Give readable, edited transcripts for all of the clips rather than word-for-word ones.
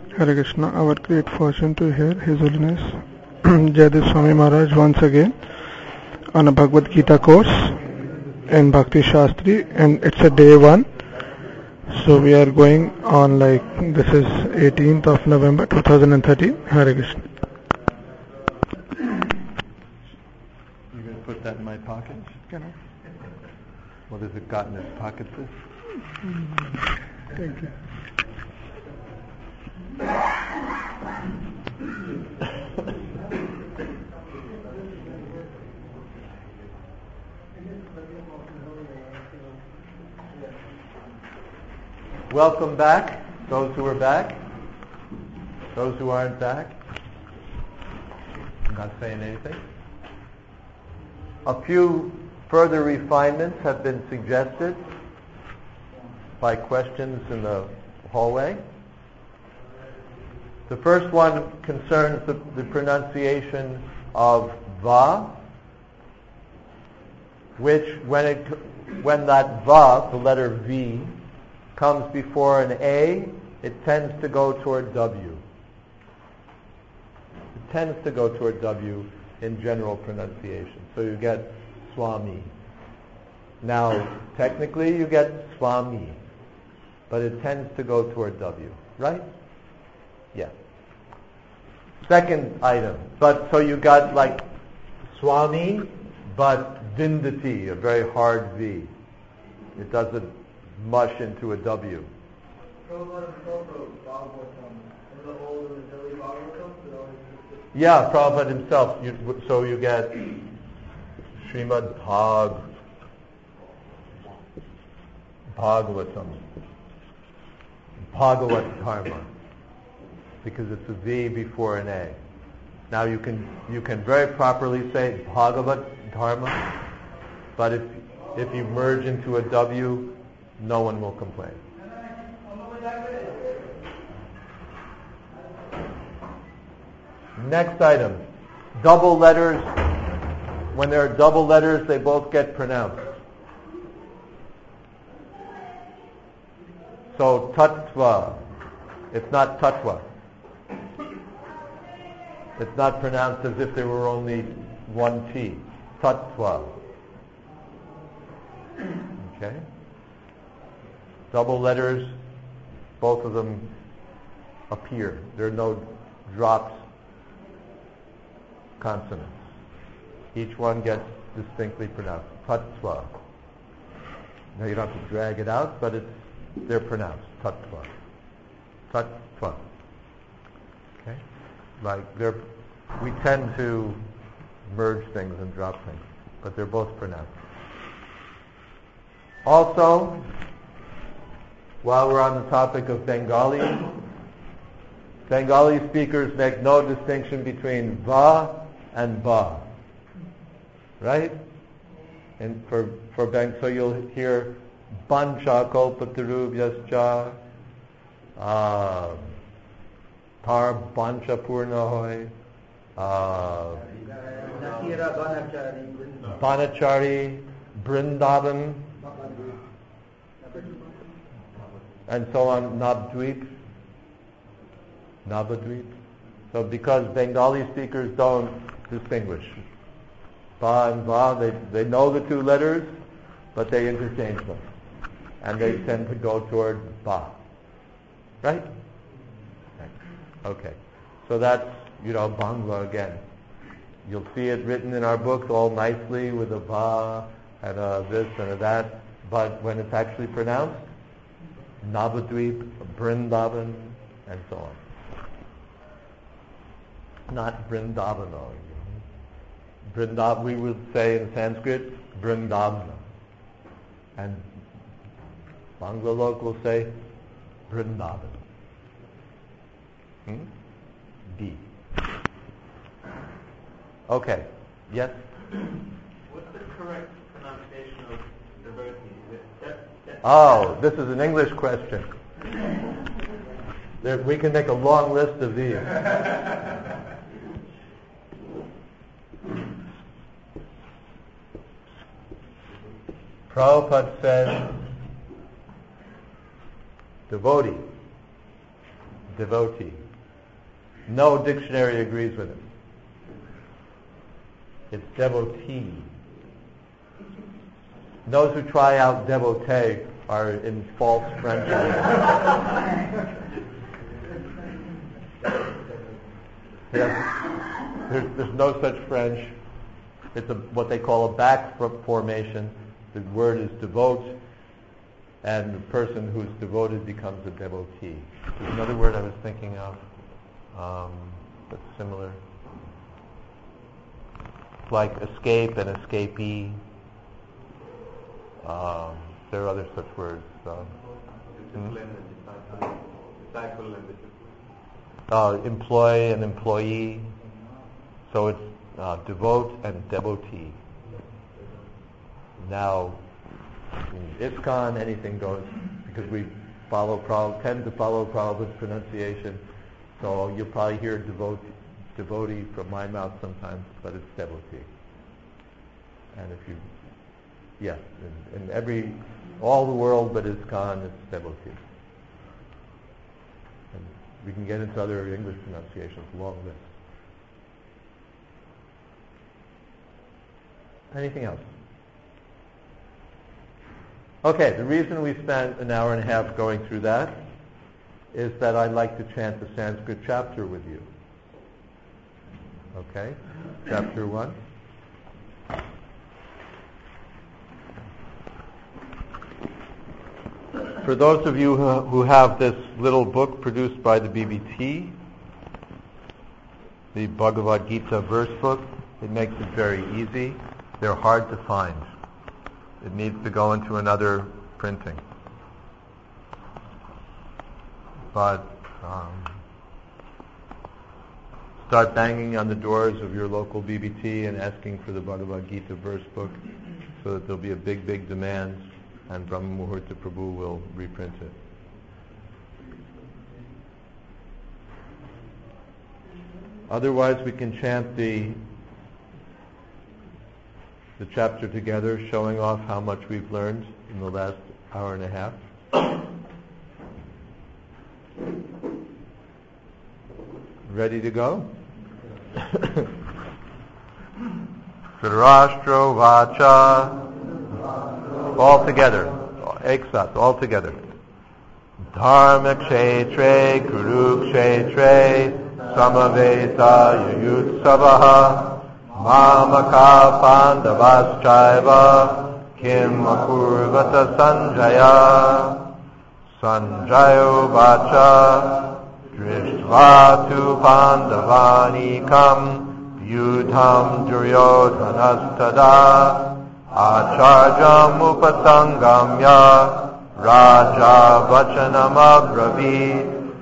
Hare Krishna, our great fortune to hear His Holiness Jayadeva Swami Maharaj once again on a Bhagavad Gita course in Bhakti Shastri, and it's a day one. So we are going on like this is 18th of November 2013. Hare Krishna. You going to put that in my pocket? Can I? What has it got in its pocket this? Thank you. Welcome back, those who are back. Those who aren't back. I'm not saying anything. A few further refinements have been suggested by questions in the hallway. The first one concerns the pronunciation of va, which when that va, the letter V, comes before an A, it tends to go toward W. It tends to go toward W in general pronunciation. So you get Swami. Now, technically you get Swami, but it tends to go toward W, right? Yeah. Second item, so you got like Swami, but Vindati, a very hard V. It doesn't mush into a W. Yeah, Prabhupada himself. So you get Srimad Bhagavatam, Bhagavat Dharma, because it's a V before an A. Now you can very properly say Bhagavat Dharma, but if you merge into a W, no one will complain. Next item. Double letters. When there are double letters, they both get pronounced. So tattva. It's not tattva. It's not pronounced as if there were only one T. Tattva. Okay? Double letters, both of them appear. There are no drops, consonants. Each one gets distinctly pronounced. Tattva. Now you don't have to drag it out, but they're pronounced. Tattva. Tattva. Okay? We tend to merge things and drop things, but they're both pronounced. Also, while we're on the topic of Bengali speakers make no distinction between va and ba. Right? And for so you'll hear bancha kalpatarubhyascha, par bancha purna hoy, banachari, brindavan, and so on, Navadvip. So because Bengali speakers don't distinguish. Ba and va, they know the two letters, but they interchange them. And they tend to go toward ba. Right? Okay. So that's, Bangla again. You'll see it written in our books all nicely with a va and a this and a that, but when it's actually pronounced, Navadvip, Brindavan, and so on. Not Brindavana. We would say in Sanskrit, Brindavana. And Banglalok will say, Brindavan. D. Okay. Yes? What's the correct pronunciation of devotee? Oh, this is an English question. We can make a long list of these. Prabhupada said, devotee. devotee. No dictionary agrees with it. It's devotee. Those who try out devotee are in false French. There's no such French. It's what they call a back formation. The word is devote, and the person who's devoted becomes a devotee. There's another word I was thinking of that's similar. Like escape and escapee. There are other such words. Disciple and discipline. Employ and employee. So it's devote and devotee. Now, in ISKCON, anything goes because we tend to follow Prabhupada's pronunciation. So you'll probably hear devotee from my mouth sometimes, but it's devotee. And if you, yes, in all the world but ISKCON, it's devotee. And we can get into other English pronunciations, a long list. Anything else? Okay, the reason we spent an hour and a half going through that is that I'd like to chant the Sanskrit chapter with you. Okay? Chapter 1. For those of you who have this little book produced by the BBT, the Bhagavad Gita verse book, it makes it very easy. They're hard to find. It needs to go into another printing. But start banging on the doors of your local BBT and asking for the Bhagavad Gita verse book so that there'll be a big, big demand and Brahma Muhurta Prabhu will reprint it. Otherwise, we can chant the chapter together, showing off how much we've learned in the last hour and a half. Ready to go? Dhritarashtra Vacha. All together. Eksat, all together. Dharma Kshetre Kurukshetre Samaveta Yuyutsavaha Mamaka Pandavaschaiva Kim Akurvata Sanjaya Sanjayo Vacha Drishtva Pandavanikam Yudham Duryodhanastada Acharjam Upasangamya Raja Vachanam Abravid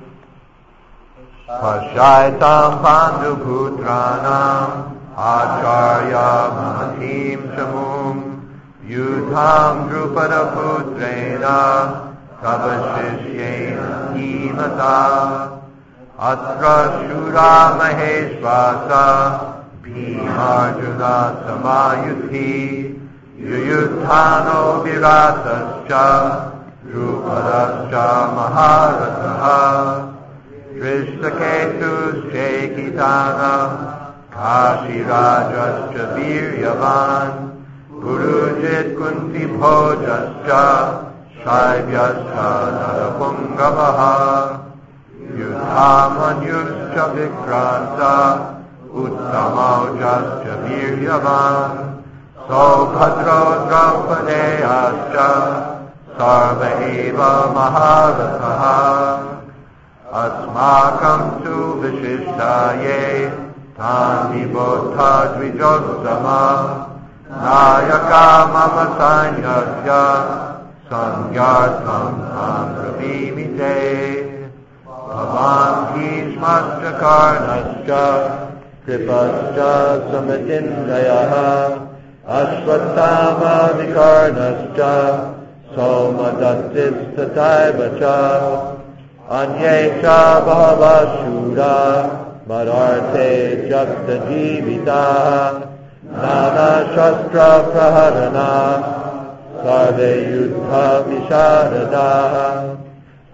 Pashaitam Panduputranam Acharya Mahatim Chamum Yudham Drupada Putrena Pravashishyena Himata Atra Shura Maheshvasa Bhimarjuna Samayuti Yuyuthano Viratascha Drupadascha Maharataha Drishtaketus Shekitana Kashirajascha Viryavan Gurujit Kunti Bhojascha Shaivyascha Narapungavaha Yudhamanyuscha Vikranta Uttamaujascha Viryavan Sobhadro Draupadeyascha Sarva Eva Maharataha Asmakam tu Vishishtaye Tani Bodha Dvijosama Nayaka Mama Sanyasya Sangyartam Tamravimite Bhavan Bhishmascha Karnascha Kripascha Samatindayaha Ashvatthama Vikarnascha Somadattis Tataivacha Anyesha Bhavashura Madarte Jakta Jivita Nana Shastra Praharana Sarve Yudha Visharada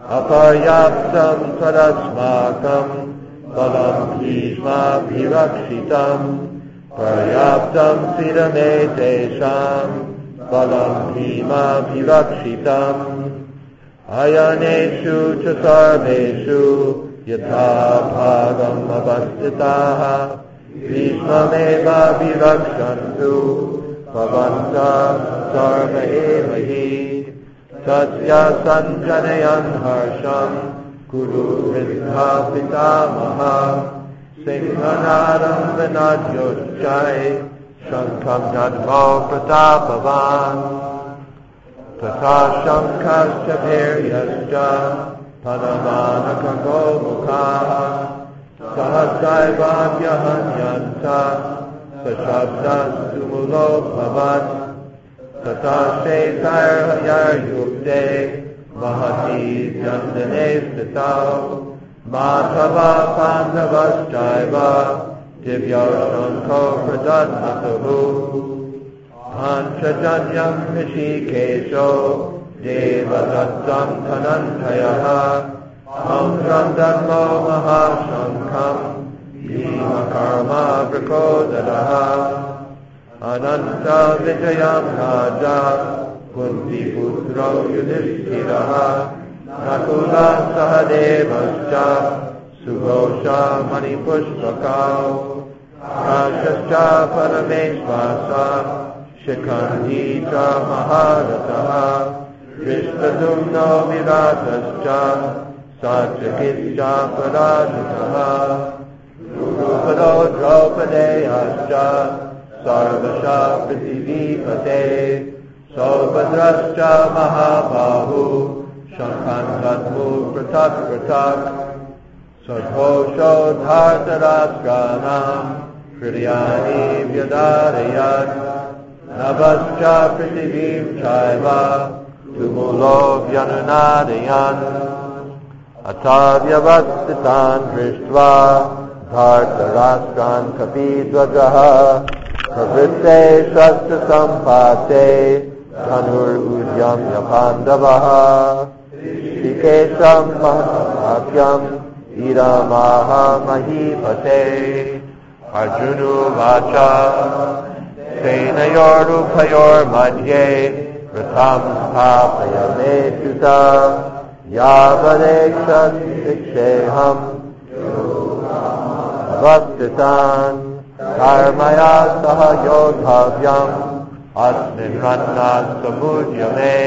aparyaptam tadasmakam balam bhishma virakshitam paryaptam sidame tesham balam bhima virakshitam ayaneshu cha sarveshu yatha bhagam avastitaha bhishmameva virakshantu bhavanta sarva evahi Satya sanjanayan harsham Guru Riddha Pitamaha Singhanadam Vinadyochai Shankam Jadmo Pratapavan Tata Shankascha Bhiryascha Panamanaka Gomukha Sahasaivavyahanyanta Sashabdas Sumulo Bhavat Tata Shekar Yukte Mahati Jandane Stitav Madhava Pandavaschaiva Divya Shanko Pradadmatahu Panchajanyam Rishikesho Devadatam Tanantayaha Amdram Dhammo Mahashankam Bhimakarma Vrikodadaha Ananta Vijayam Raja Kunti Putro Yudhishthiraha Nakula Sahadevascha Sughosha Manipushpakau Rashascha Parameshvasa Shikhandi Cha Maharataha Rishtadumno Viratascha Satyakitcha Parajitaha Rupado Draupadeyascha Sarvasha Prithivipate Sobadrascha Mahabahu Shankantatmu Pratak Pratak Sadhosho Dhartaraskanam Hridayani Vyadarayat Navascha Prithivim Chaiva Tumulo Vyanunadayan Atavyavastitan Drishtva Dhartaraskan Kapidvajaha Pravritte Shastra Sampate Dhanur Udyam Yapandavaha Shikesham Mahavakyam Idamaha Mahipate Arjunu Vacha Senayoru Payor Madhye Ratam Stapayame Tuta Yavadekshas Iksheham Avastitan Karmaya Saha Yodhavyam Asmin Ranna Samudyame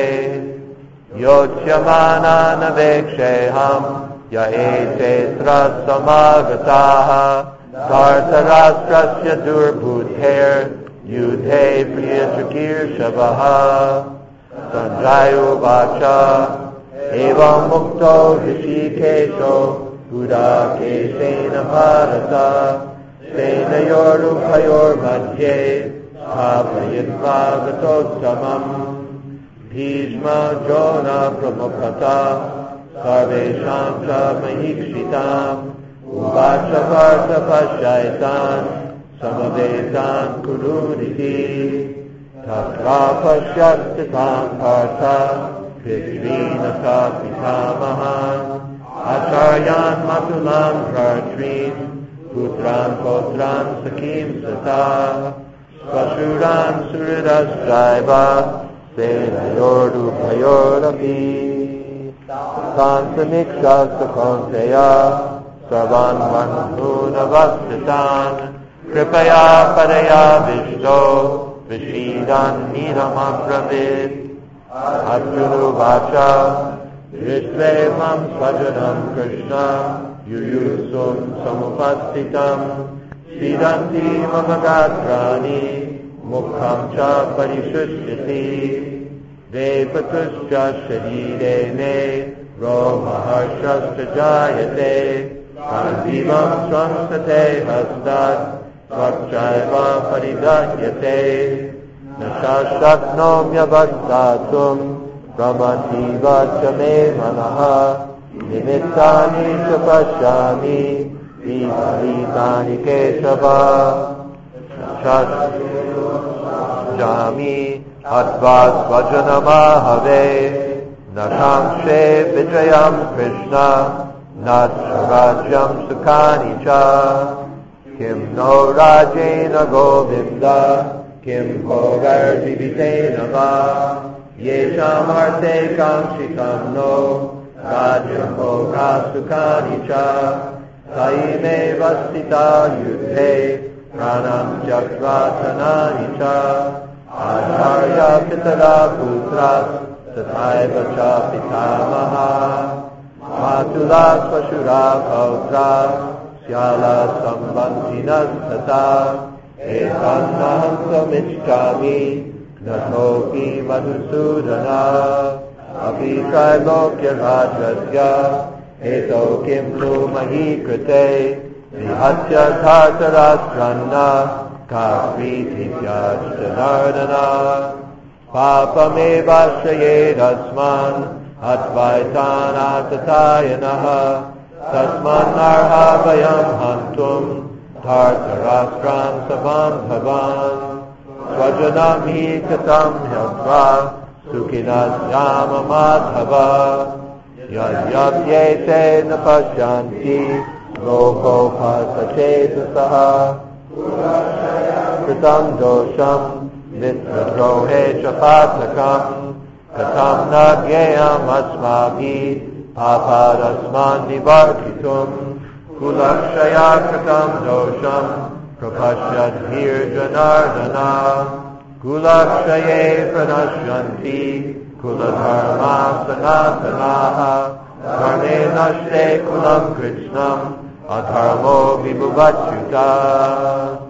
Yochyamana Naveksheham Yaetetra Samagataha Sartarasтрasya Durbhuther Yudhe Priyatrakir Shavaha Sanjayu Vacha Evam Mukto Rishikesho Buddha Kesena Bharata Senayoru Payor Madhye Stapayitva Gatottamam Bhishma Jona Pramukhata Sarvesham Cha Mahikshitam Uvacha Varta Pashyaitan Samavetan Kuruniti Tatra Pashyastitam Partha Prithvinata Pitamahan Acharyan Matulam Kartrin Putran Potran Sakim Sata Svashuran Suridas Jaiva Senayordu Payorapi Sansamiksha Sakonteya Sarvan Vanhunavastitan Kripaya Padaya Vishto Vishidan Nidamapravid Arjunu Vacha Rishvevam Svajanam Krishna Yuyusum Samupastitam Siddhanti Mamagatrani Mukham Cha Parishushti Devatuscha Sharire Me Romaharshascha Jayate Kandivam Swansate Hastat Svakchaiva Paridahyate Nashashaknom Yavastatum Brahmativa Chame Manaha Nimittani Chapashami Vitani Keshava Shashami Advas Vajanamahave Nakamshe Vijayam Krishna Natrajam Sukhani Cha Kim no Rajena Govinda Kim Bhogar Jivitena Va Yesham Arte Kamshikam No Rajam Bhoga Sukhani Cha Taime Vastita Yudhe Pranam Jakratanani Cha Acharya Pitara Putras Tathaiva Cha Pitamaha Matula Swashura Kautra Syala Sambantinas Tata Etannaham Samichkami Natoki Madhusudana Apitrailokya Rajasya Eto Kimnu Mahikrite Vihatya Tartarastranna Kapriti Vyajjanardana Papameva Shayedasman Advaitan Atatayanaha Tasman Narha Vayam Hantum Tartarastram Sabandhavan Swajanam Hi Katam Hyatva Sukhinas Yama Madhava Yadyapyete Napashyanti Loko Pasachetasaha Kritam Dosham Mitradrohe Chapatakam Katam Nagyayam Asmagi Papadasman Nivarkitum Kulakshaya Katam Dosham Prapashyad Janardana Kulakshaye Pranashyanti Kuladharma Sanatanaha Dharme Nashte Kulam Krishnam Adharmo Vibhuvachuta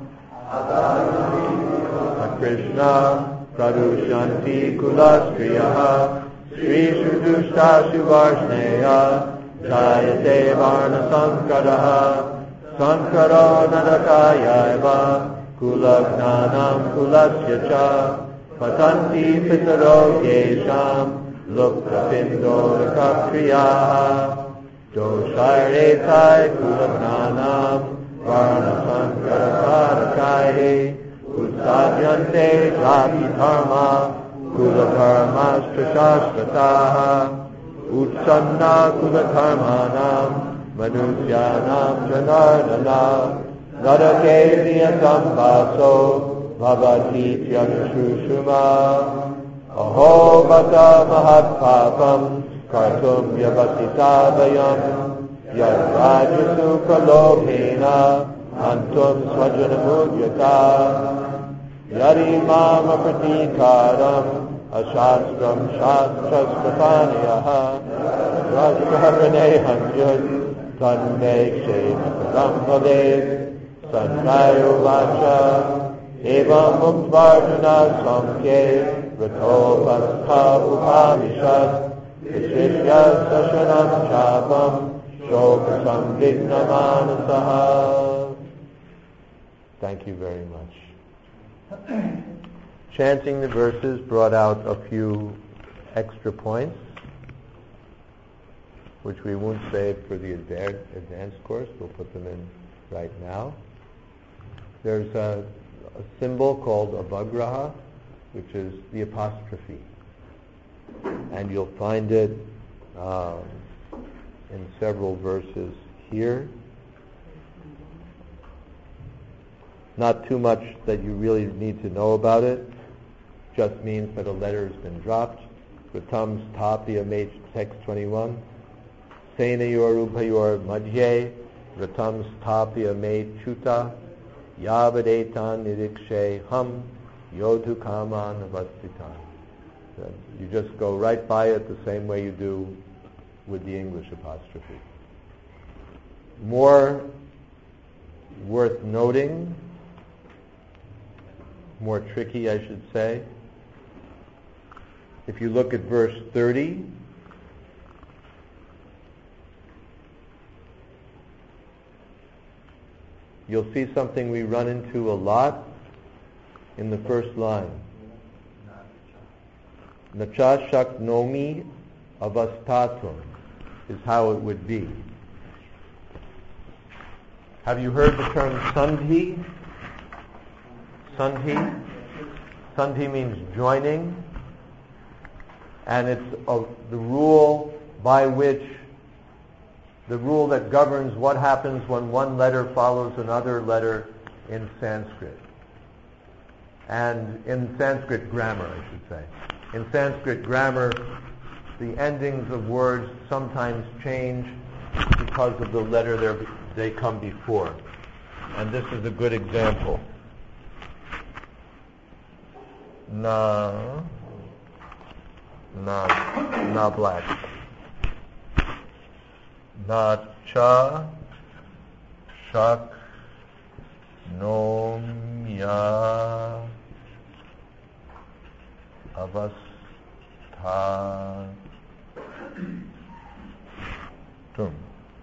Krishna Pradushanti Kulastriyaha Sri Shudushta Shuvarshneya Jayate Varna Sankaraha Sankaro Nadakayaiva Kulagnanam Kulasyacha Patanti Pitaro Yesham Luktapindo Kapriyaha Dosharetai Kulagnanam Varna Sankara Karakaye Utsadyante Jati Dharma Kula Dharma Shashastataha Utsanna Kula Dharmanam Manusyanam Janardana Radake Niyatam Vaso Bhavati Tyamshushuma Aho Bhata Mahat Papam Kartum Yavasita Vayam Yad Rajasu Pralobhena Antum Swajanamudyata Yari Mama Pratikaram Ashastram Shastraspataniyaha Rajkarane Hanjud Tanme Kshema Paramhadev Sankayo Vacha Eva Mukvarjuna Samke Ratopastha Upanishad Vishishya Sashanam Chapam Shoka Samvigna Manasaha. Thank you very much. Chanting the verses brought out a few extra points, which we won't save for the advanced course. We'll put them in right now. There's a symbol called avagraha, which is the apostrophe. And you'll find it in several verses here. Not too much that you really need to know about it. Just means that a letter has been dropped. Pratam Stapya Mate, text 21. Senayor Ubhayor Madhye, Pratam Stapya Mate Chuta, Yavadetan Nidikshe Hum, Yodhu Kaman Avastitan. You just go right by it the same way you do with the English apostrophe. More worth noting, more tricky I should say, if you look at verse 30, you'll see something we run into a lot in the first line. Nacha shaknomi avastatum is how it would be. Have you heard the term sandhi? Sandhi? Sandhi means joining. And it's the rule that governs what happens when one letter follows another letter in Sanskrit. And in Sanskrit grammar, I should say. In Sanskrit grammar, the endings of words sometimes change because of the letter they come before. And this is a good example. Na black. Na cha shak nom ya avastha tum.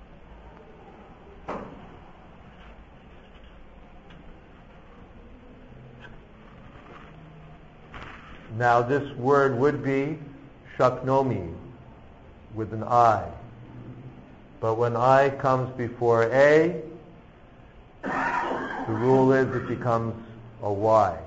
Now this word would be shaknomi with an I. But when I comes before A, the rule is it becomes a Y.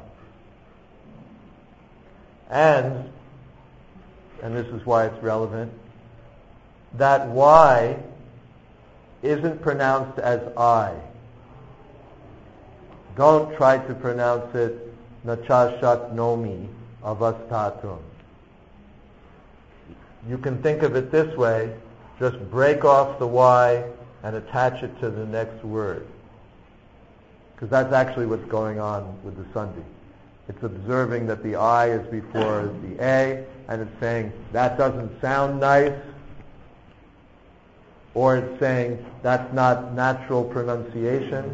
And this is why it's relevant, that Y isn't pronounced as I. Don't try to pronounce it nachashaknomi avastatum. You can think of it this way, just break off the Y and attach it to the next word. Because that's actually what's going on with the Sandhi. It's observing that the I is before the A, and it's saying, that doesn't sound nice, or it's saying, that's not natural pronunciation.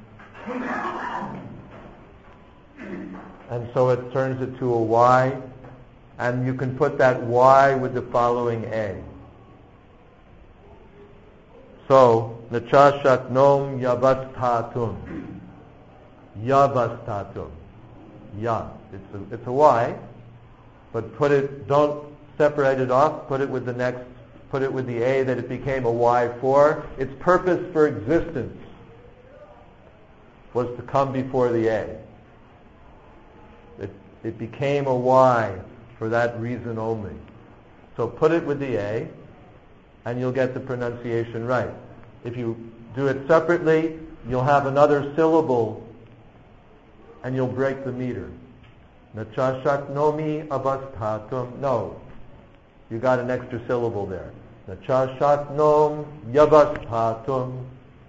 And so it turns it to a Y, and you can put that Y with the following A. So, nachashaknom yavastatum. Yavastatum. Ya. It's a Y, but don't separate it off, put it with the A that it became a Y for. Its purpose for existence was to come before the A. It became a Y for that reason only. So put it with the A, and you'll get the pronunciation right. If you do it separately, you'll have another syllable, and you'll break the meter. Nachashaknomi avastatum. No, you got an extra syllable there. Nachashaknom yavastatum.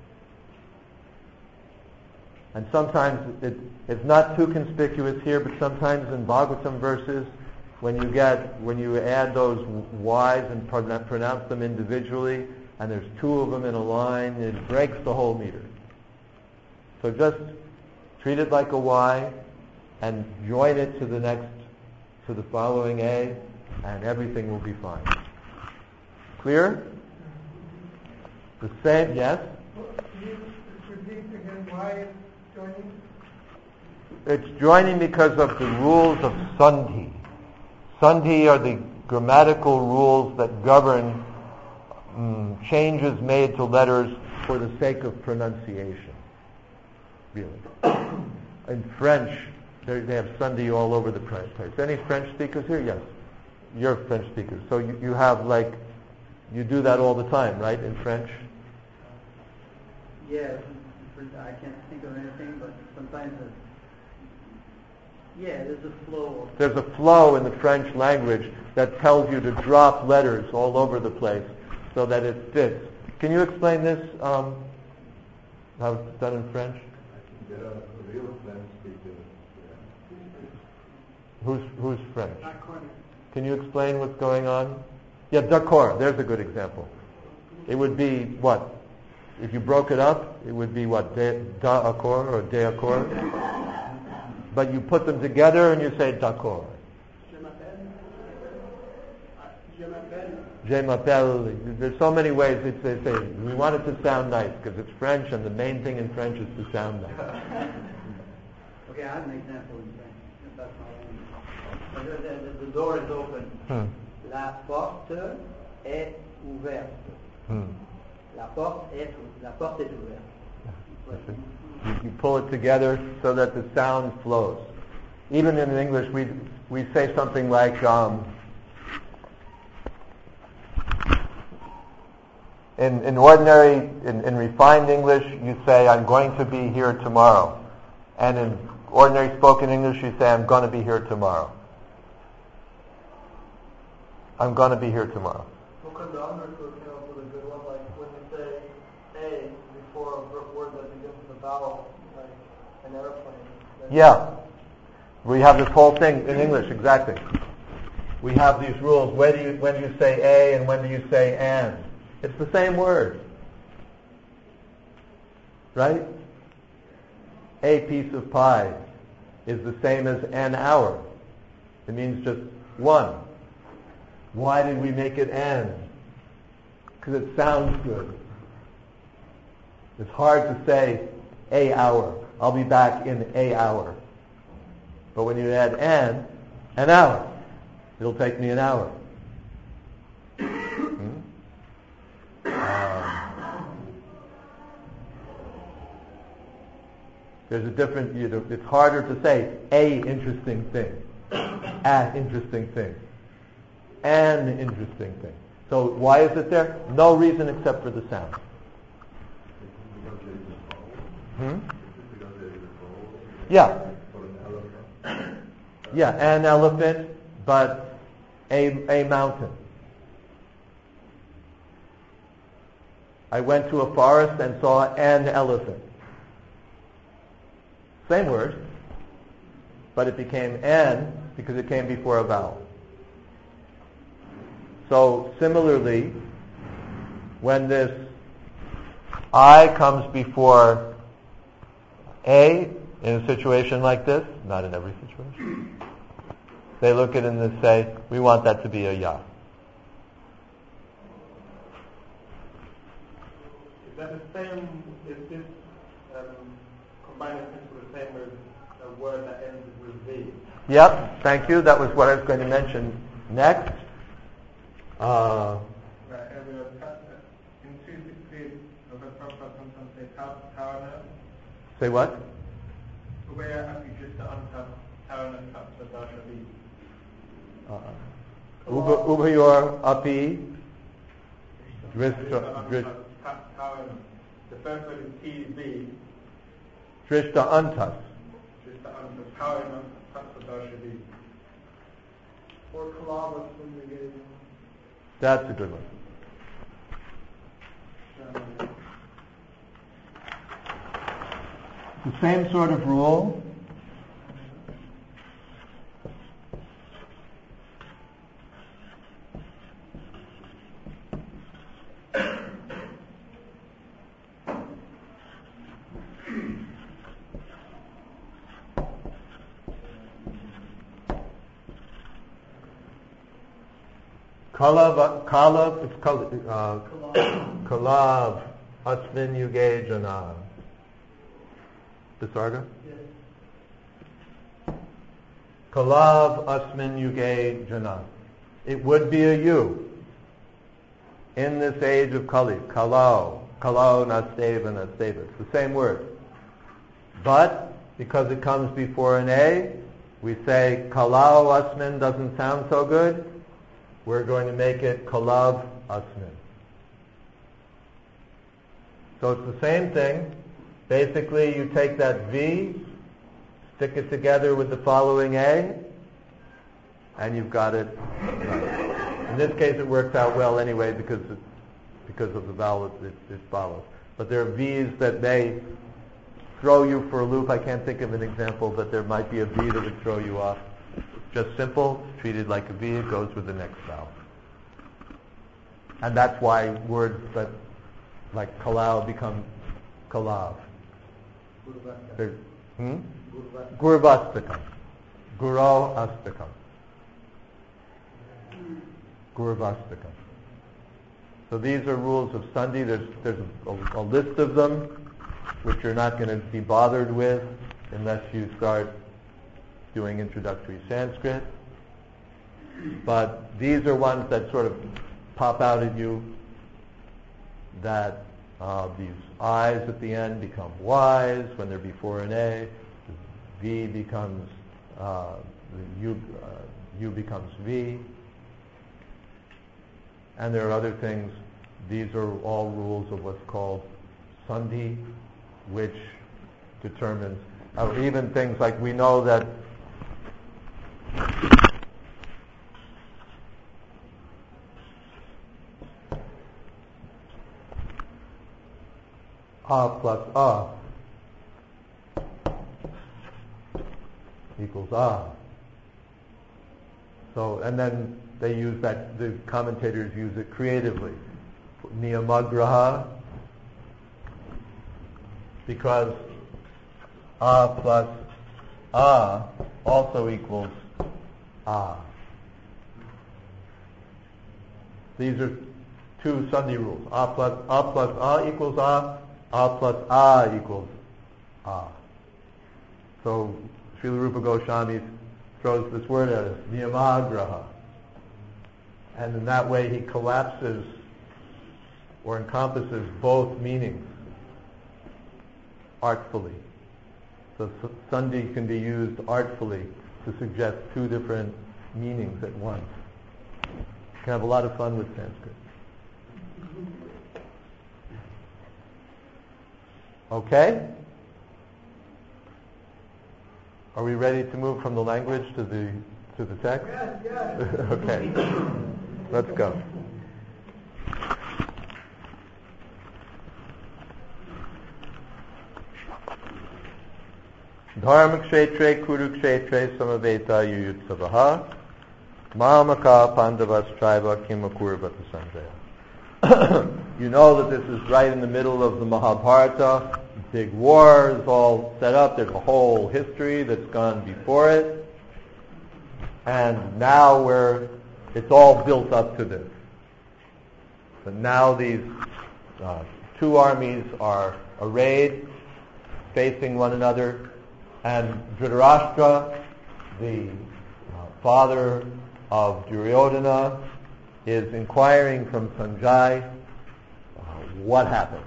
And sometimes it's not too conspicuous here, but sometimes in Bhagavatam verses, when you add those Y's and pronounce them individually, and there's two of them in a line, it breaks the whole meter. So just treat it like a Y, and join it to the following A, and everything will be fine. Clear? The same, yes? Can you repeat again why it's joining? It's joining because of the rules of Sandhi. Sandhi are the grammatical rules that govern changes made to letters for the sake of pronunciation. Really. In French, they have Sandhi all over the place. Any French speakers here? Yes. You're French speakers. So you have you do that all the time, right, in French? Yeah, I can't think of anything, but sometimes there's a flow. There's a flow in the French language that tells you to drop letters all over the place so that it fits. Can you explain this, how it's done in French? There are real French speakers. Who's French? Can you explain what's going on? Yeah, d'accord. There's a good example. It would be what? If you broke it up, it would be what? D'accord or d'accord? But you put them together and you say d'accord. Je m'appelle. There's so many ways they say we want it to sound nice because it's French and the main thing in French is to sound nice. Okay, I have an example in French. That's not the door is open. La porte est ouverte. La porte est ouverte. You pull it together so that the sound flows. Even in English, we say something like In ordinary, in refined English, you say, I'm going to be here tomorrow. And in ordinary spoken English, you say, I'm going to be here tomorrow. I'm going to be here tomorrow. Well, could the underscore came up with a good one, like when you say A before a word that begins with a vowel, like an airplane. Yeah. We have this whole thing in English, exactly. We have these rules. When do you say A and when do you say and? It's the same word. Right? A piece of pie is the same as an hour. It means just one. Why did we make it and? Because it sounds good. It's hard to say a hour. I'll be back in a hour. But when you add an hour, it'll take me an hour. There's a different, it's harder to say a interesting thing, an interesting thing, an interesting thing. So why is it there? No reason except for the sound. Yeah. Yeah, an elephant, but a mountain. I went to a forest and saw an elephant. Same word, but it became an because it came before a vowel. So similarly, when this I comes before a in a situation like this, not in every situation, they look at it and they say, we want that to be a ya. Is that the same, is this combined into the same as a word that ends with V? Yep, thank you. That was what I was going to mention next. In 260, sometimes say Tawana. Say what? Ubayor api drishta. The first word is T-V. Drishta antas. Or Kalava from the game. That's a good one. The same sort of rule. Kalav, it's Kalav, Asmin Yuge Jana. Visarga? Yes. Kalav Asmin Yuge Jana. It would be a you in this age of Kali. Kalau, Nasteva, Nasteva. It's the same word. But because it comes before an A, we say Kalau Asmin doesn't sound so good. We're going to make it Kalav Asmin. So it's the same thing. Basically, you take that V, stick it together with the following A, and you've got it. In this case, it works out well anyway because of the vowel it follows. But there are V's that may throw you for a loop. I can't think of an example, but there might be a V that would throw you off. Just simple, treated like a V, it goes with the next vowel. And that's why words that like kalau become kalav. Gurvastakam. Guro astakam. Gurvastakam. So these are rules of Sandhi. There's a list of them, which you're not going to be bothered with unless you start doing introductory Sanskrit. But these are ones that sort of pop out at you, that these I's at the end become Y's when they're before an A. V becomes, U becomes V. And there are other things these are all rules of what's called Sandhi, which determines, even things like we know that A plus A equals A. So, and then they use that, the commentators use it creatively. Niyamagraha, because A plus A also equals A. These are two Sandhi rules. A plus A equals A plus A equals A. So Srila Rupa Goswami throws this word at us, Niyamagraha. And in that way he collapses or encompasses both meanings artfully. So Sandhi can be used artfully to suggest two different meanings at once. You can have a lot of fun with Sanskrit. Okay? Are we ready to move from the language to the text? Yes. Okay. Let's go. Dharmakshetre kurukshetre samaveta yuyutsavaha mamaka pandavas traiva kimakurvata sanjaya. You know that this is right in the middle of the Mahabharata. Big war is all set up. There's a whole history that's gone before it. And now it's all built up to this. But now these two armies are arrayed, facing one another. And Dhritarashtra, the father of Duryodhana, is inquiring from Sanjay what happened.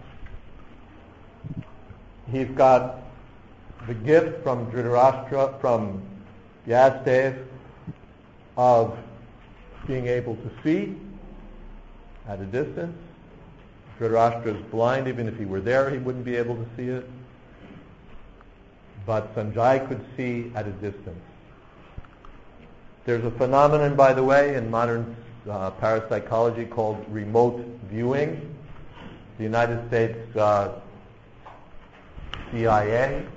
He's got the gift from Dhritarashtra, from Vyasadeva, of being able to see at a distance. Dhritarashtra is blind. Even if he were there, he wouldn't be able to see it. But Sanjay could see at a distance. There's a phenomenon, by the way, in modern parapsychology called remote viewing. The United States CIA,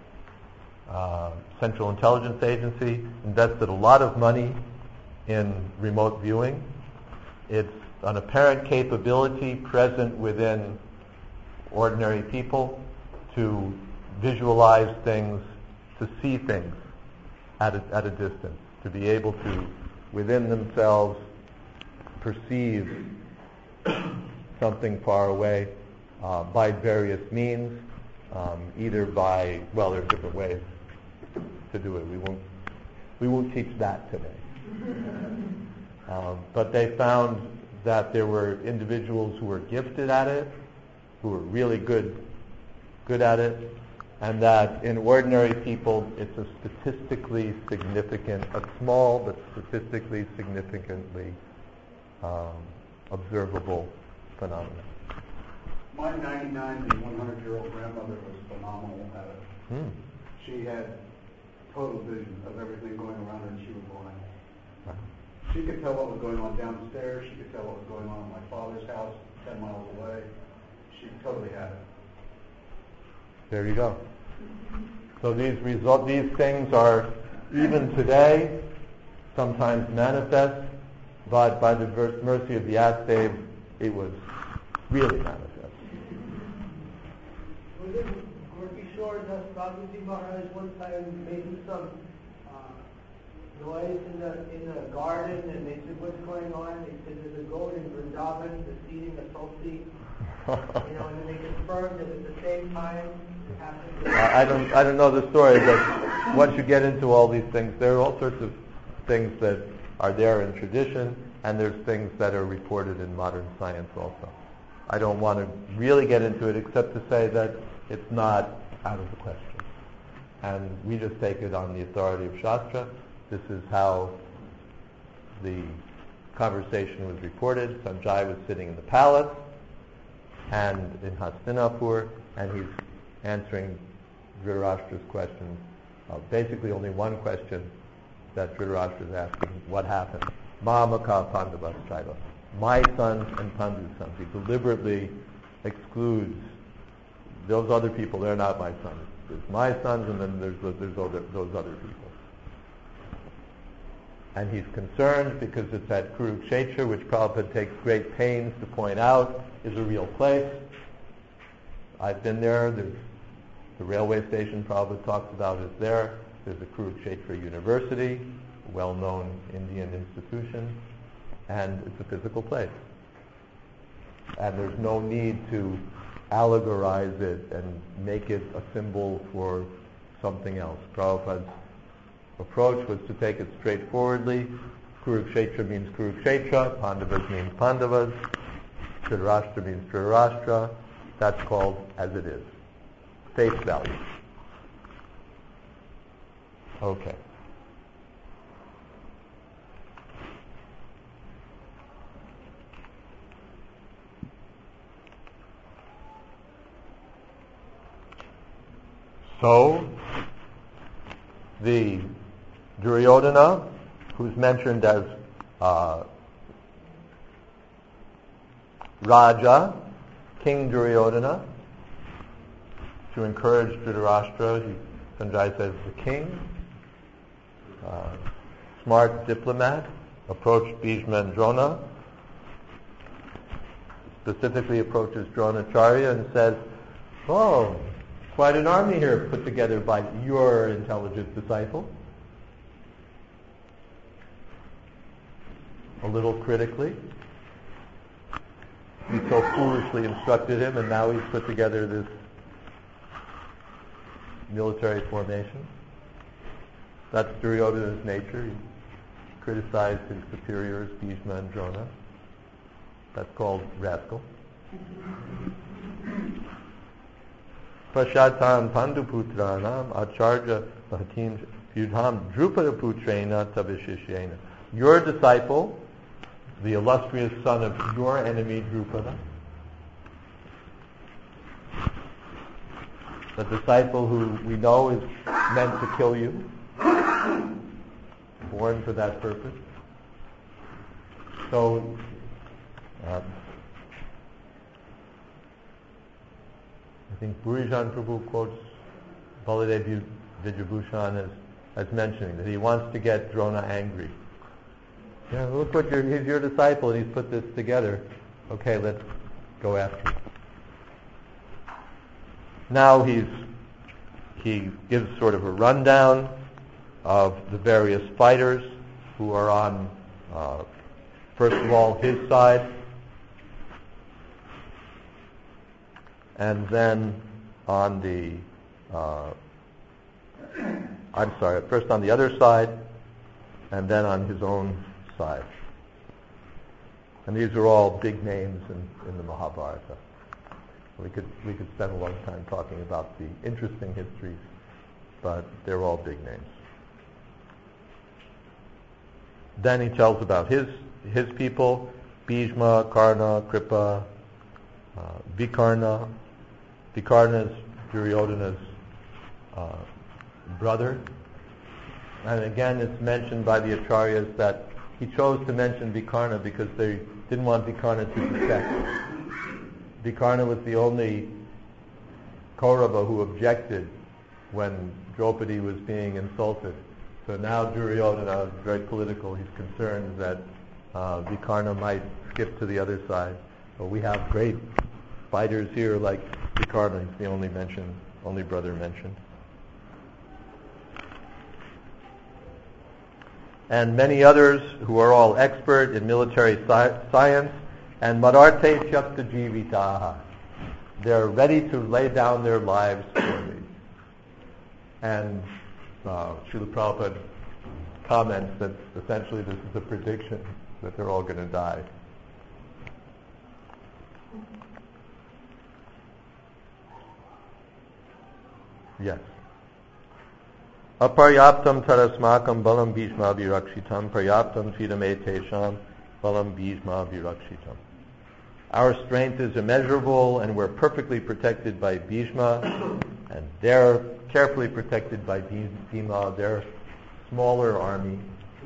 Central Intelligence Agency, invested a lot of money in remote viewing. It's an apparent capability present within ordinary people to visualize things, to see things at a distance, to be able to, within themselves, perceive something far away by various means, either by, well, there are different ways to do it. We won't teach that today. But they found that there were individuals who were gifted at it, who were really good at it, and that in ordinary people it's a statistically significant, a small but statistically significantly observable phenomenon. My 99 and 100-year-old grandmother was phenomenal at it. She had total vision of everything going around her, and she was blind. Right. She could tell what was going on downstairs. She could tell what was going on in my father's house 10 miles away. She totally had it. There you go. So these things are, even today, sometimes manifest, but by the mercy of Vyasadeva, it was really manifest. Wasn't Gorkishore Das Prabhuji Maharaj one time making some noise in the garden, and they said, "What's going on?" They said, "There's a goat in Vrindavan that's eating a tulsi." And then they confirmed that at the same time it happened. I don't know the story, but once you get into all these things, there are all sorts of things that are there in tradition, and there's things that are reported in modern science also. I don't want to really get into it except to say that it's not out of the question. And we just take it on the authority of Shastra. This is how the conversation was reported. Sanjay was sitting in the palace. and in Hastinapur, and he's answering Dhritarashtra's questions. Basically only one question that Dhritarashtra is asking: what happened? Mamaka Pandavas Chaiva. My sons and Pandu's sons. He deliberately excludes those other people. They're not my sons. There's my sons, and then there's those other people. And he's concerned because it's at Kurukshetra, which Prabhupada takes great pains to point out is a real place. I've been there. There's the railway station Prabhupada talks about is there. There's a Kurukshetra University, a well-known Indian institution, and it's a physical place. And there's no need to allegorize it and make it a symbol for something else. Prabhupada's approach was to take it straightforwardly. Kurukshetra means Kurukshetra, Pandavas means Pandavas, Dhritarashtra means Dhritarashtra. That's called as it is. Face value. Okay. So, the Duryodhana, who's mentioned as Raja, King Duryodhana, to encourage Dhritarashtra, Sanjay says the king, smart diplomat, approached Bhishma and Drona, specifically approaches Dronacharya and says, oh, quite an army here put together by your intelligent disciple. A little critically. You so foolishly instructed him, and now he's put together this military formation. That's Duryodhana's nature. He criticized his superiors, Bhishma and Drona. That's called rascal. Pashatam Panduputranam Acharya Bhatim Yudham Drupada Putrena Tavishishyena. Your disciple, the illustrious son of your enemy Drupada, the disciple who we know is meant to kill you, born for that purpose. So, I think Burijan Prabhu quotes Baladev Vijayabhushan as mentioning that he wants to get Drona angry. Yeah, look what he's your disciple and he's put this together. Okay, let's go after him. Now he gives sort of a rundown of the various fighters who are on, first of all, his side, and then on the, first on the other side, and then on his own side. And these are all big names in the Mahabharata. We could spend a long time talking about the interesting histories, but they're all big names. Then he tells about his people, Bhishma, Karna, Kripa, Vikarna. Vikarna is Duryodhana's brother. And again, it's mentioned by the Acharyas that he chose to mention Vikarna because they didn't want Vikarna to suspect. Vikarna was the only Kaurava who objected when Draupadi was being insulted. So now Duryodhana is very political. He's concerned that Vikarna might skip to the other side. But we have great fighters here like Vikarna. He's the only brother mentioned. And many others who are all expert in military science, and Madarte Shakta Jivitaha. They're ready to lay down their lives for me. And Srila Prabhupada comments that essentially this is a prediction that they're all going to die. Yes. Aparyaptam tarasmakam balam bhishma virakshitam paryaptam fidame tesham balam bhishma virakshitam. our strength is immeasurable and we're perfectly protected by Bhishma, and they're carefully protected by Bhima, their smaller army.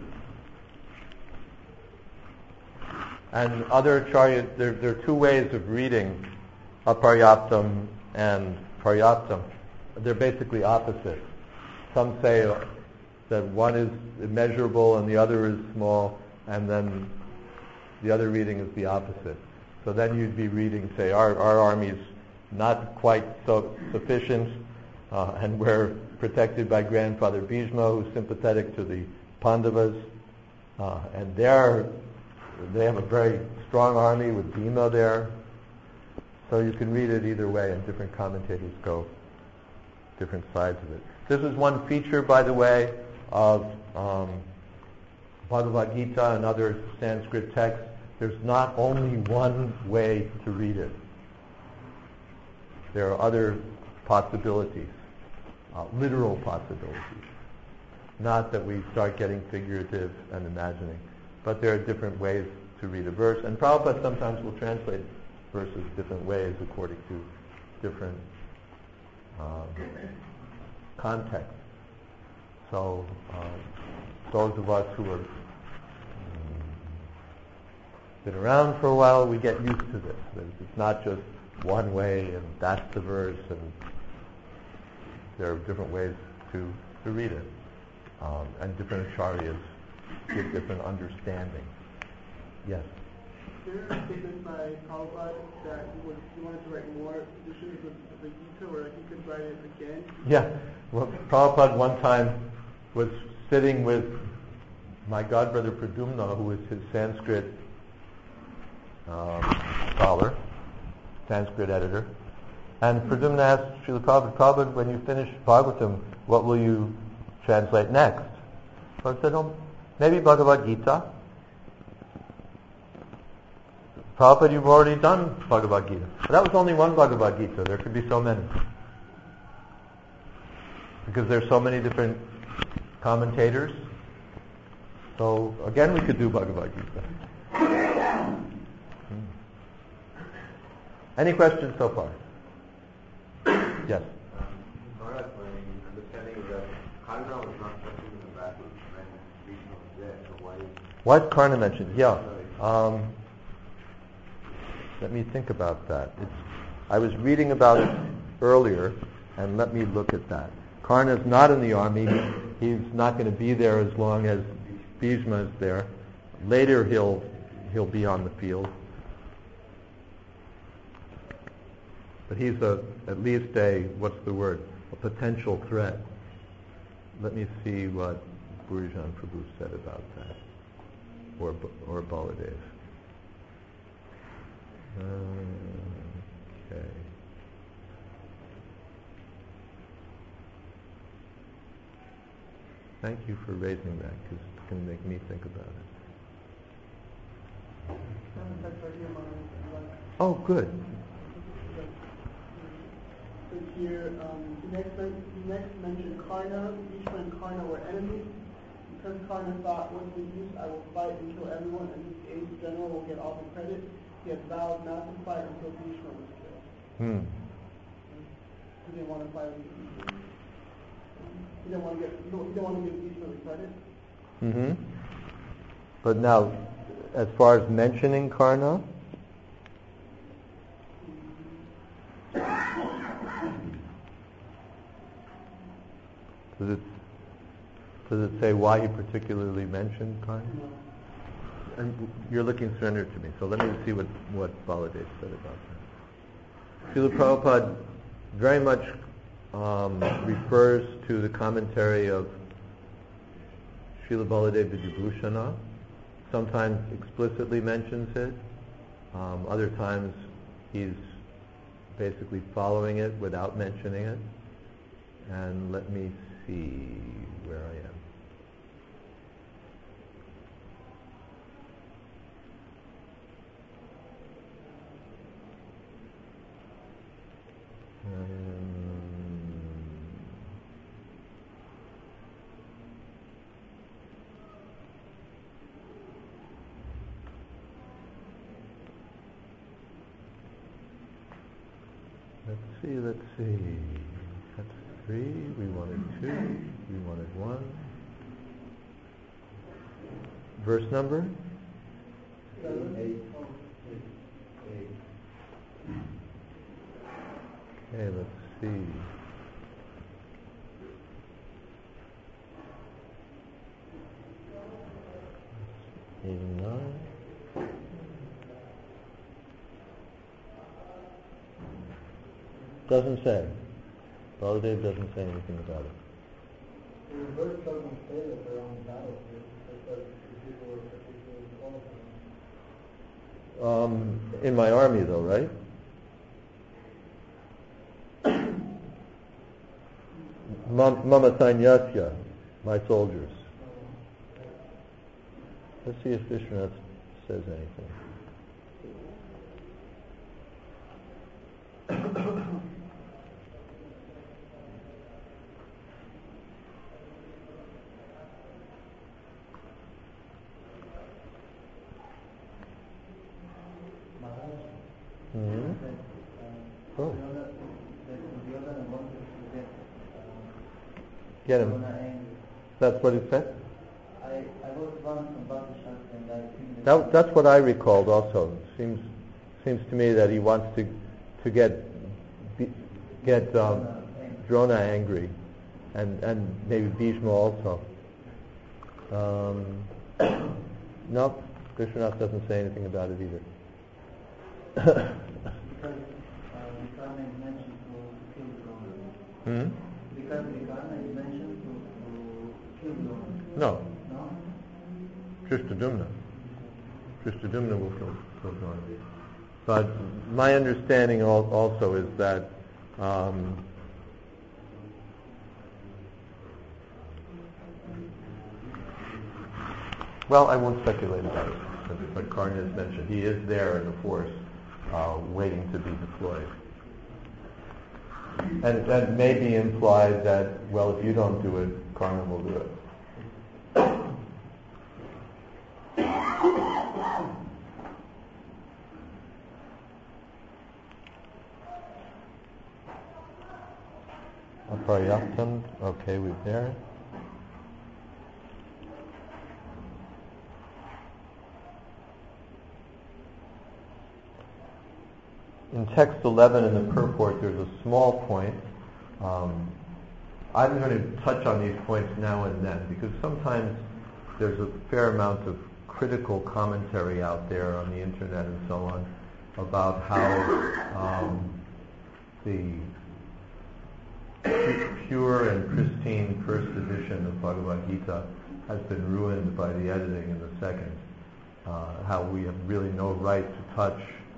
And other Acharya, there are two ways of reading Aparyaptam and Paryaptam. They're basically opposite. Some say that one is immeasurable and the other is small, and then the other reading is the opposite. So then you'd be reading, say, our army's not quite so sufficient, and we're protected by Grandfather Bhishma, who's sympathetic to the Pandavas, and they have a very strong army with Bhima there. So you can read it either way, and different commentators go different sides of it. This is one feature, by the way, of Bhagavad Gita and other Sanskrit texts. There's not only one way to read it. There are other possibilities, literal possibilities. Not that we start getting figurative and imagining, but there are different ways to read a verse. And Prabhupada sometimes will translate verses different ways according to different contexts. So those of us who have been around for a while, we get used to this. It's not just one way and that's the verse, and there are different ways to read it. And different acharyas give different understanding. Yes? There are statements by Prabhupada that he wanted to write more editions of the Gita, or he could write it again. Yeah. Well, Prabhupada one time was sitting with my godbrother Pradumna, who was his Sanskrit scholar, Sanskrit editor. And Pradumna asked Srila Prabhupada, when you finish Bhagavatam, what will you translate next? So I said, maybe Bhagavad Gita. Prabhupada, you've already done Bhagavad Gita. But that was only one Bhagavad Gita. There could be so many. Because there's so many different commentators. So again, we could do Bhagavad Gita. Any questions so far? Yes. Maharaj, my understanding is that Karna was not mentioned in the battle when Krishna was there. So why? Why is Karna mentioned? Yeah. Let me think about that. I was reading about it earlier, and let me look at that. Karna is not in the army. He's not going to be there as long as Bhishma is there. Later he'll be on the field. But he's at least a potential threat. Let me see what Burijan Prabhu said about that, or Baladev. Okay. Thank you for raising that, because it's going to make me think about it. Oh, good. Here, he next mentioned Karna. Bhishma and Karna were enemies. Because Karna thought, what's the use? I will fight and kill everyone, and this aged general will get all the credit. He had vowed not to fight until Bhishma was killed. He didn't want to fight with Bhishma. He didn't want to give Bhishma the credit. But now, as far as mentioning Karna, does it say why he particularly mentioned Karna? And you're looking surrender to me, so let me see what Baladev said about that. Srila Prabhupada very much refers to the commentary of Srila Baladev Vijayabhushana. Sometimes explicitly mentions it. Other times he's basically following it without mentioning it. And let me see where I am. Let's see. That's 3. We wanted 2. We wanted 1. Verse number? 8. Okay, let's see. 89. Doesn't say. Baladev doesn't say anything about it. The verse doesn't say that they're on the battlefield. It says the people were particularly qualified. In my army, though, right? Mama Sainyasya, my soldiers. Let's see if Vishwanath says anything. Oh. Get him. That's what it said? I was once from Bhakti Shastra and I think That's what I recalled also. Seems to me that he wants to get Drona angry, and maybe Bhishma also. No, Vishwanath doesn't say anything about it either. because Vikarna is mentioned to kill Drona. Because Vikarna is mentioned to kill Drona. No. No? Drishtadumna will kill Drona. But my understanding also is that well, I won't speculate about it. But Karna has mentioned he is there in the force, waiting to be deployed. And that may be implied that, well, if you don't do it, Karna will do it. Aparyaptam, okay, we're there. In text 11 in the purport, there's a small point. I'm going to touch on these points now and then because sometimes there's a fair amount of critical commentary out there on the internet and so on about how the pure and pristine first edition of Bhagavad Gita has been ruined by the editing in the second. How we have really no right to touch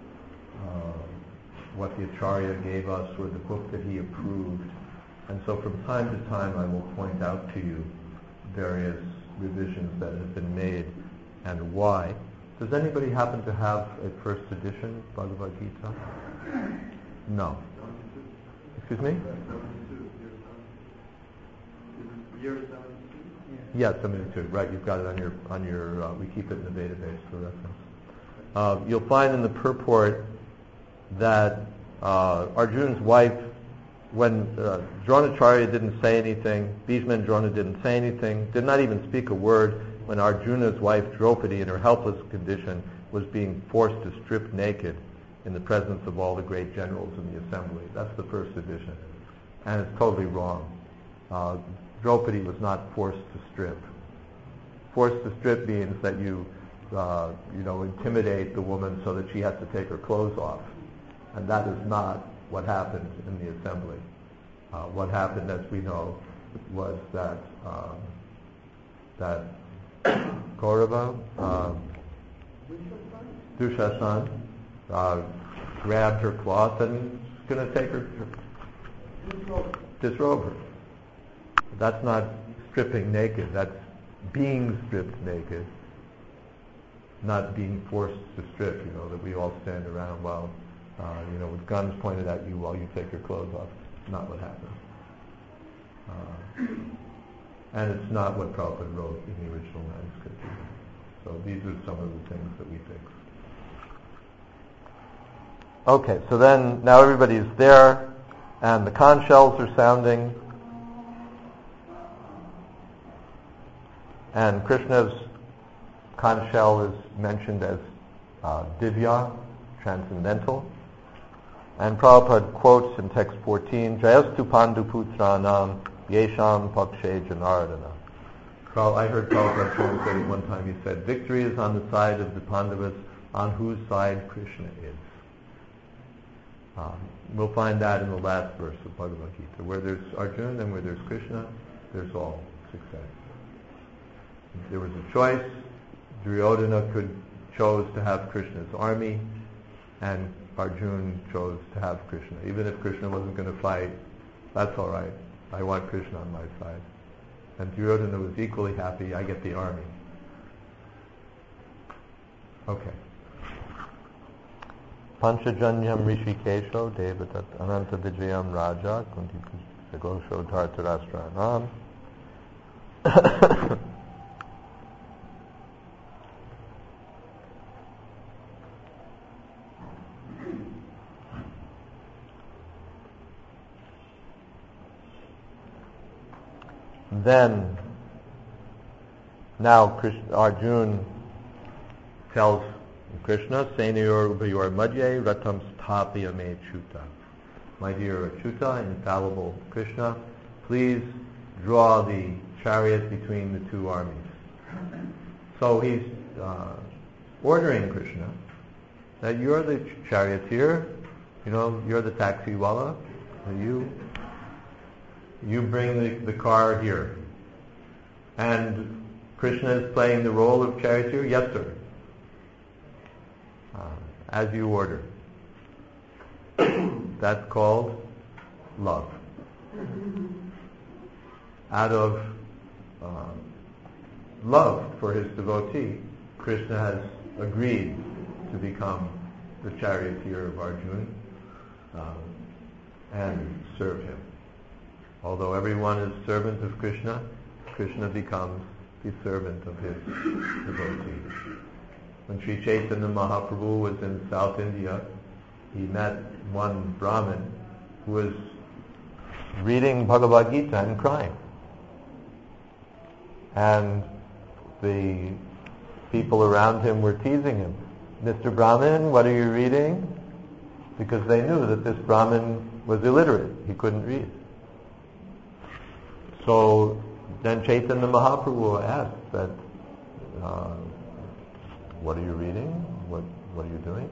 what the Acharya gave us or the book that he approved. And so from time to time I will point out to you various revisions that have been made and why. Does anybody happen to have a first edition Bhagavad Gita? No. Excuse me? Year 72? Yeah, 72. Right, you've got it on your. We keep it in the database for reference. You'll find in the purport that Arjuna's wife, when Dronacharya didn't say anything, Bhishma and Drona didn't say anything, did not even speak a word, when Arjuna's wife Draupadi, in her helpless condition, was being forced to strip naked in the presence of all the great generals in the assembly. That's the first edition. And it's totally wrong. Draupadi was not forced to strip. Forced to strip means that you intimidate the woman so that she has to take her clothes off. And that is not what happened in the assembly. What happened, as we know, was that Kaurava, Dushasan, grabbed her cloth and was going to take her, disrobe her. That's not stripping naked. That's being stripped naked, not being forced to strip. That we all stand around while, with guns pointed at you while you take your clothes off. Not what happened. And it's not what Prabhupada wrote in the original manuscript either. So these are some of the things that we fix. Okay, so then now everybody's there. And the conch shells are sounding. And Krishna's conch shell is mentioned as divya, transcendental. And Prabhupada quotes in text 14, Jayastu Pandu Putranam Yesham Pakshe Janardana. I heard Prabhupada translate it one time. He said, victory is on the side of the Pandavas on whose side Krishna is. We'll find that in the last verse of Bhagavad Gita. Where there's Arjuna and where there's Krishna, there's all success. If there was a choice, Duryodhana chose to have Krishna's army, and Arjuna chose to have Krishna. Even if Krishna wasn't going to fight, that's all right. I want Krishna on my side. And Duryodhana was equally happy, I get the army. Okay. Panchajanyam Rishikesho Devatat Ananta Vijayam Raja Kunti Gosho Dhartarashranam. Then, now Arjuna tells Krishna, Senayor Bhayor Madhye Ratam Sthapya Me Chuta. My dear Achyuta, infallible Krishna, please draw the chariot between the two armies. So he's ordering Krishna that you're the charioteer, you're the taxiwala, you bring the car here. And Krishna is playing the role of charioteer? Yes, sir. As you order. That's called love. Out of love for his devotee, Krishna has agreed to become the charioteer of Arjuna and serve him. Although everyone is servant of Krishna, Krishna becomes the servant of his devotee. When Sri Chaitanya Mahaprabhu was in South India, he met one Brahmin who was reading Bhagavad Gita and crying. And the people around him were teasing him. Mr. Brahmin, what are you reading? Because they knew that this Brahmin was illiterate. He couldn't read. So then Chaitanya Mahaprabhu asked that, what are you reading? What are you doing?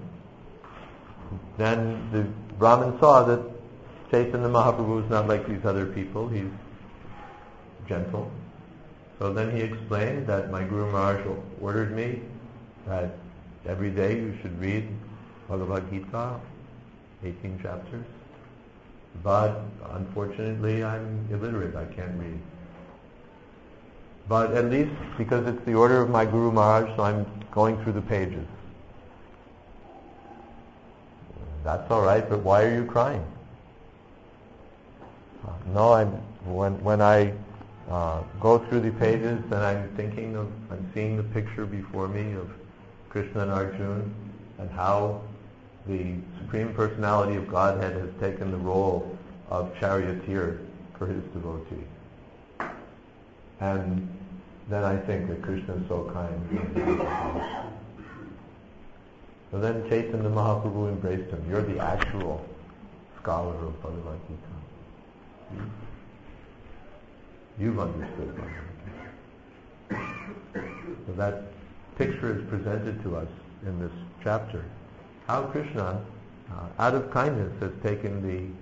Then the Brahmin saw that Chaitanya Mahaprabhu is not like these other people. He's gentle. So then he explained that my Guru Maharaj ordered me that every day you should read Bhagavad Gita, 18 chapters. But unfortunately I'm illiterate, I can't read. But at least because it's the order of my Guru Maharaj, so I'm going through the pages. That's all right, but why are you crying? No, when I go through the pages, then I'm seeing the picture before me of Krishna and Arjuna, and how the Supreme Personality of Godhead has taken the role of charioteer for his devotee. And then I think that Krishna is so kind. So then Chaitanya Mahaprabhu embraced him. You're the actual scholar of Bhagavad Gita. You've understood Bhagavad Gita. So that picture is presented to us in this chapter. How Krishna, out of kindness, has taken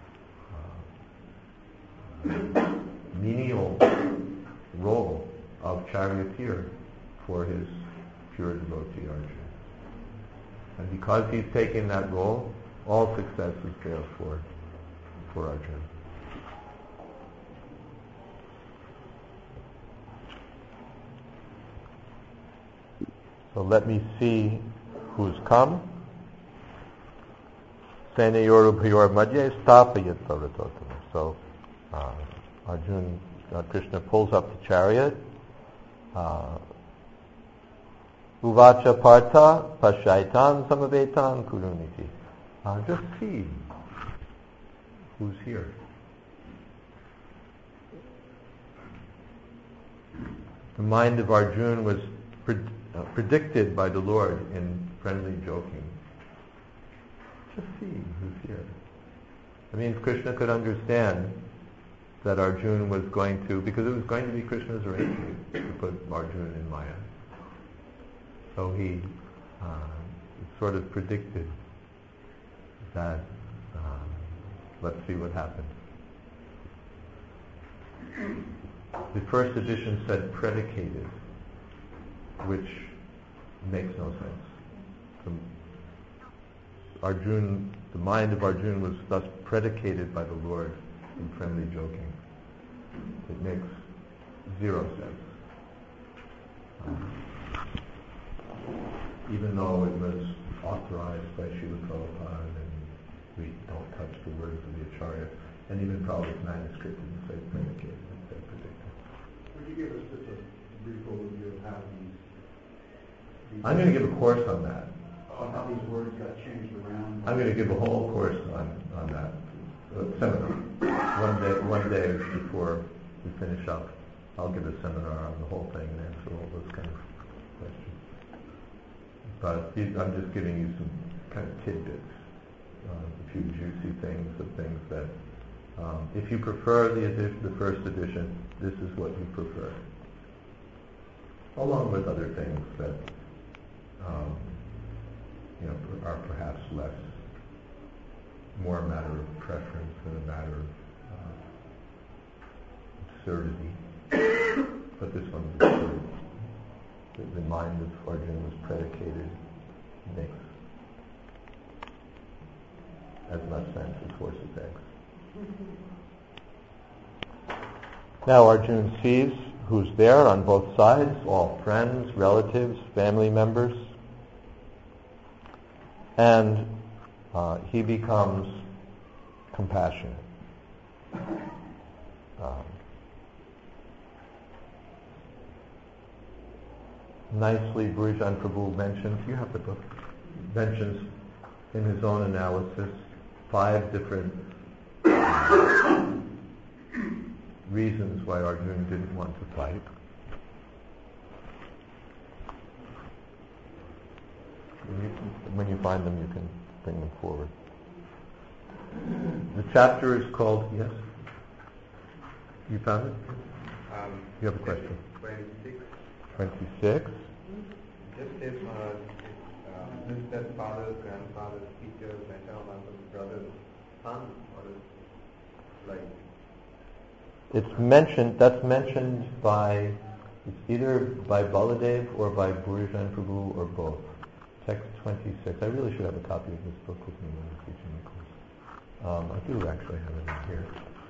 the menial role of charioteer for his pure devotee Arjuna. And because he's taken that role, all success is there for Arjuna. So let me see who's come. Senayor Bhayor Madhye Stapayat Saratotama. So Arjuna, Krishna pulls up the chariot. Uvacha Partha Pashaitan Samavetan Kuruniti. Just see. who's here. The mind of Arjuna was predicted by the Lord in friendly joking. Just see who's here. I mean, if Krishna could understand that Arjuna was going to, because it was going to be Krishna's arrangement to put Arjuna in Maya. So he sort of predicted that, let's see what happens. The first edition said predicated, which makes no sense. The mind of Arjuna was thus predicated by the Lord in friendly joking. It makes zero sense. Even though it was authorized by Srila Prabhupada and we don't touch the words of the Acharya, and even Prabhupada's manuscript didn't say predicated, it said predicted. Would you give us just a brief overview of how these I'm going to give a course on that. On how these words got changed around? I'm going to give a whole course on that. Seminar. One day before we finish up, I'll give a seminar on the whole thing and answer all those kind of questions. But I'm just giving you some kind of tidbits, a few juicy things of things that, if you prefer the first edition, this is what you prefer. Along with other things that, are perhaps more a matter of preference than a matter of absurdity. But this one is absurd. The mind of Arjuna was predicated, makes as much sense as horse's eggs. Now Arjuna sees who's there on both sides, all friends, relatives, family members, and he becomes compassionate. Nicely, Burijan Prabhu mentions, you have the book, mentions in his own analysis 5 different reasons why Arjuna didn't want to fight. When you find them, you can bring them forward. The chapter is called, yes? You found it? You have a question? 26. 26. Just if this is that father, grandfather, teacher, maternal uncle, brother, son, or is like... It's mentioned, that's mentioned by, it's either by Baladev or by Burijan Prabhu or both. Text 26. I really should have a copy of this book with me when I'm teaching the course. I do actually have it in here.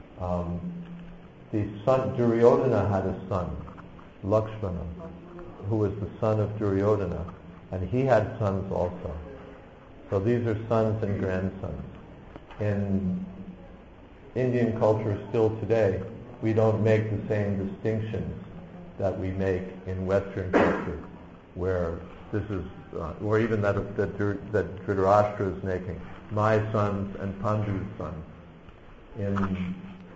The son, Duryodhana had a son, Lakshmana, who was the son of Duryodhana, and he had sons also. So these are sons and grandsons. In Indian culture still today, we don't make the same distinctions that we make in Western culture, where this is, or even that Dhritarashtra is making, my sons and Pandu's sons. In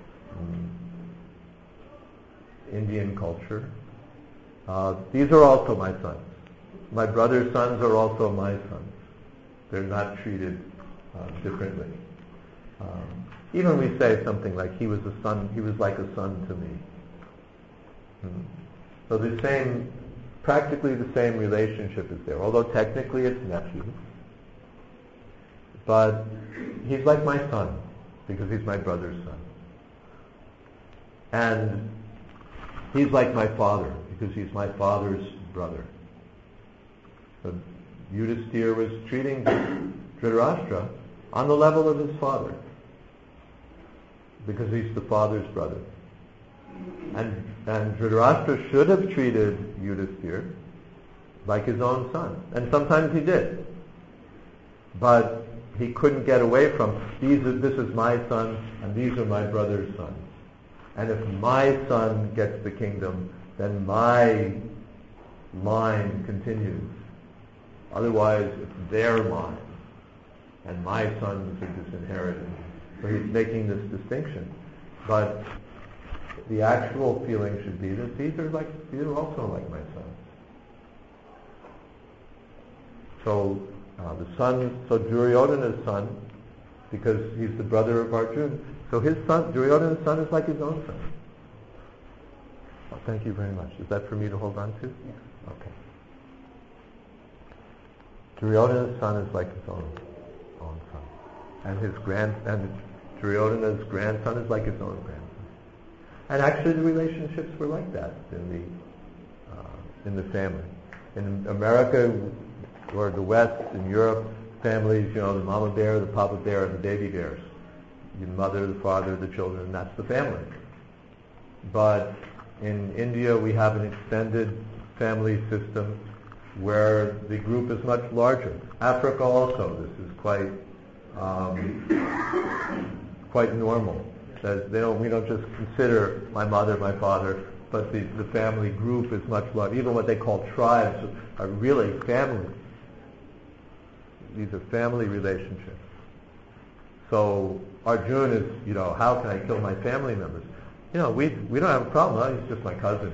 Indian culture, these are also my sons. My brother's sons are also my sons. They're not treated differently. Even we say something like, he was a son, he was like a son to me. So the same, practically the same relationship is there, although technically it's nephew. But he's like my son, because he's my brother's son. And he's like my father, because he's my father's brother. So Yudhisthira was treating Dhritarashtra on the level of his father, because he's the father's brother. And Dhritarashtra should have treated Yudhisthira like his own son. And sometimes he did. But he couldn't get away from, this is my son, and these are my brother's sons. And if my son gets the kingdom, then my line continues. Otherwise, it's their line, and my sons are disinherited. So he's making this distinction. But the actual feeling should be that these are also like my son. So the son, so Duryodhana's son, because he's the brother of Arjuna, so his son, Duryodhana's son, is like his own son. Oh, thank you very much. Is that for me to hold on to? Yeah. Okay. Duryodhana's son is like his own son, and Duryodhana's grandson is like his own grandson. And actually, the relationships were like that in the family. In America or the West, in Europe, families, the mama bear, the papa bear, and the baby bears. The mother, the father, the children, that's the family. But in India, we have an extended family system where the group is much larger. Africa also, this is quite normal. We don't just consider my mother, my father, but the family group is much larger. Even what they call tribes are really families. These are family relationships. So Arjuna is, how can I kill my family members? We don't have a problem. Oh, he's just my cousin.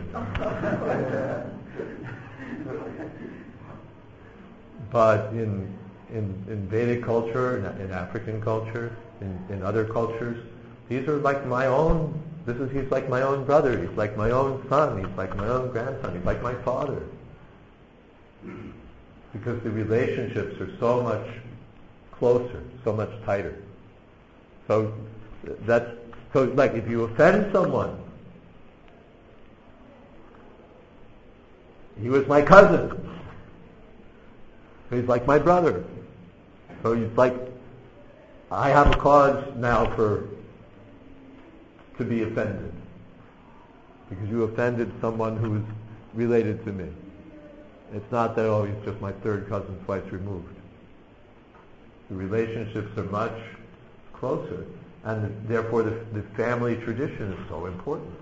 But in Vedic culture, in African culture, in other cultures, these are like my own. He's like my own brother. He's like my own son. He's like my own grandson. He's like my father. Because the relationships are so much closer, so much tighter. So like if you offend someone, he was my cousin. He's like my brother. So it's like I have a cause now to be offended because you offended someone who's related to me. It's not that, he's just my third cousin twice removed. The relationships are much closer, and therefore the family tradition is so important.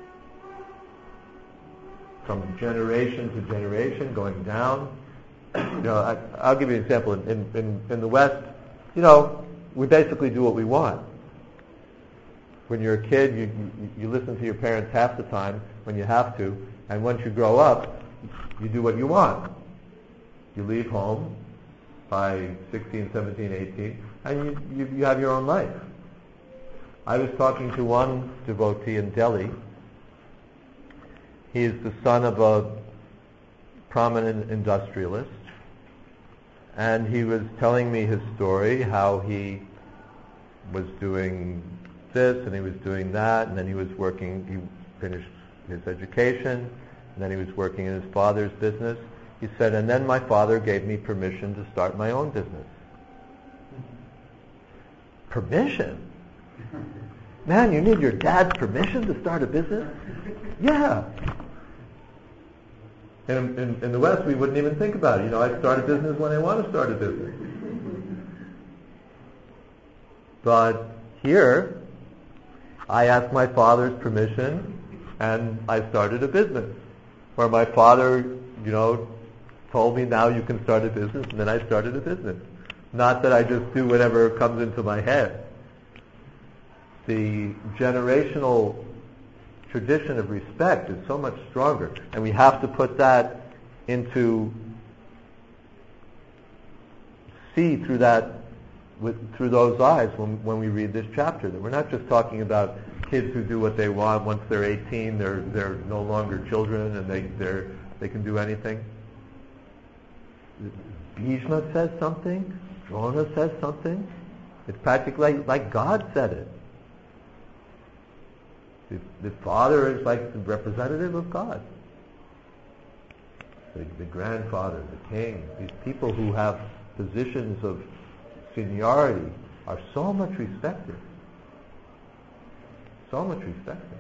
From generation to generation, going down. I'll give you an example. In the West, we basically do what we want. When you're a kid, you listen to your parents half the time when you have to, and once you grow up, you do what you want. You leave home by 16, 17, 18, and you have your own life. I was talking to one devotee in Delhi. He is the son of a prominent industrialist, and he was telling me his story, how he was doing this and he was doing that, and then he finished his education, and then he was working in his father's business. He said, and then my father gave me permission to start my own business. Permission? Man, you need your dad's permission to start a business? Yeah. In the West, we wouldn't even think about it. I start a business when I want to start a business. But here, I asked my father's permission, and I started a business. Where my father, told me, now you can start a business, and then I started a business. Not that I just do whatever comes into my head. The generational tradition of respect is so much stronger, and we have to put that see through those eyes when we read this chapter. That we're not just talking about kids who do what they want. Once they're 18, they're no longer children, and they can do anything. Bhishma says something. Drona says something. It's practically like God said it. The father is like the representative of God. The grandfather, the king, these people who have positions of seniority are so much respected. So much respected.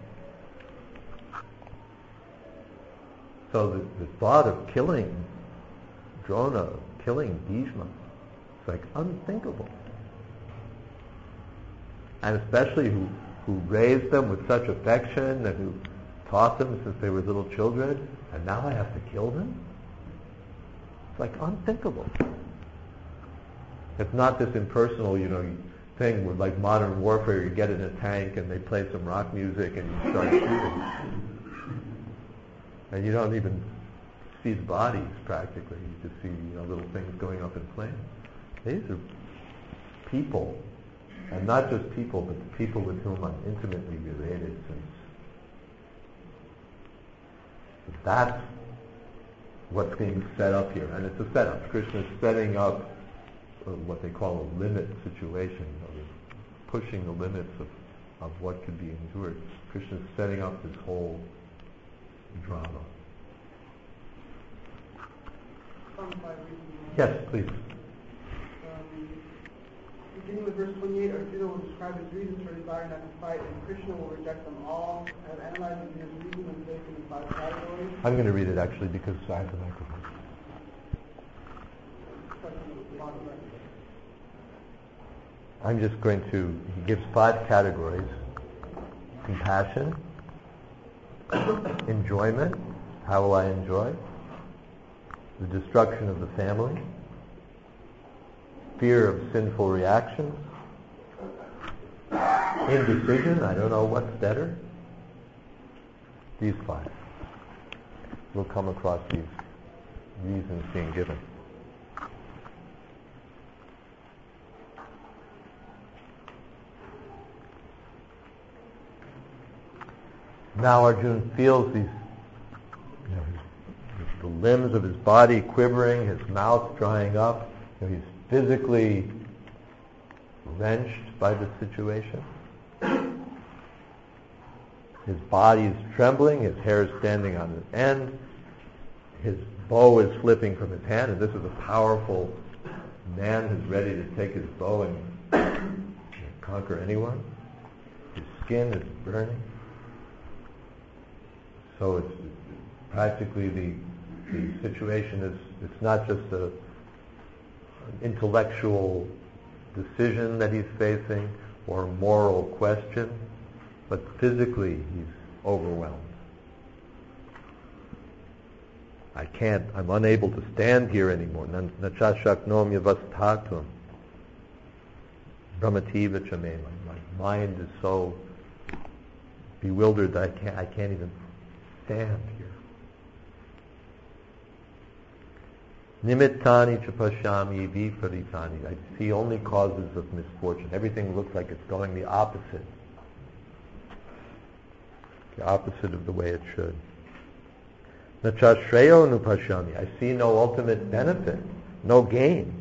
So the thought of killing Drona, killing Bhishma, it's like unthinkable. And especially who raised them with such affection and who taught them since they were little children, and now I have to kill them? It's like unthinkable. It's not this impersonal, thing with like modern warfare. You get in a tank and they play some rock music and you start shooting. And you don't even see the bodies practically. You just see little things going up in flames. These are people, and not just people, but the people with whom I'm intimately related. That's what's being set up here, and it's a setup. Krishna is setting up what they call a limit situation, pushing the limits of what could be endured. Krishna is setting up this whole drama. Yes, please. Beginning with verse 28, Arjuna will describe his reasons for desiring not to fight, and Krishna will reject them all. I've analyzed his reason and faith in 5 categories. I'm going to read it actually because I have the microphone. I'm just going to, he gives 5 categories: compassion, enjoyment, how will I enjoy, the destruction of the family, fear of sinful reactions, indecision, I don't know what's better. These 5. We'll come across these reasons being given. Now Arjuna feels these, the limbs of his body quivering, his mouth drying up. He's physically wrenched by the situation. His body is trembling, his hair is standing on his end, his bow is slipping from his hand, and this is a powerful man who's ready to take his bow and conquer anyone. His skin is burning. So it's practically the situation is, it's not just an intellectual decision that he's facing or a moral question, but physically he's overwhelmed. I'm unable to stand here anymore. Nachashaknom yavasthatum brahmativa chame. My mind is so bewildered that I can't even stand here. Nimittani chapashyami viparitani. I see only causes of misfortune. Everything looks like it's going the opposite of the way it should. Nachashreyo nupashyami. I see no ultimate benefit, no gain.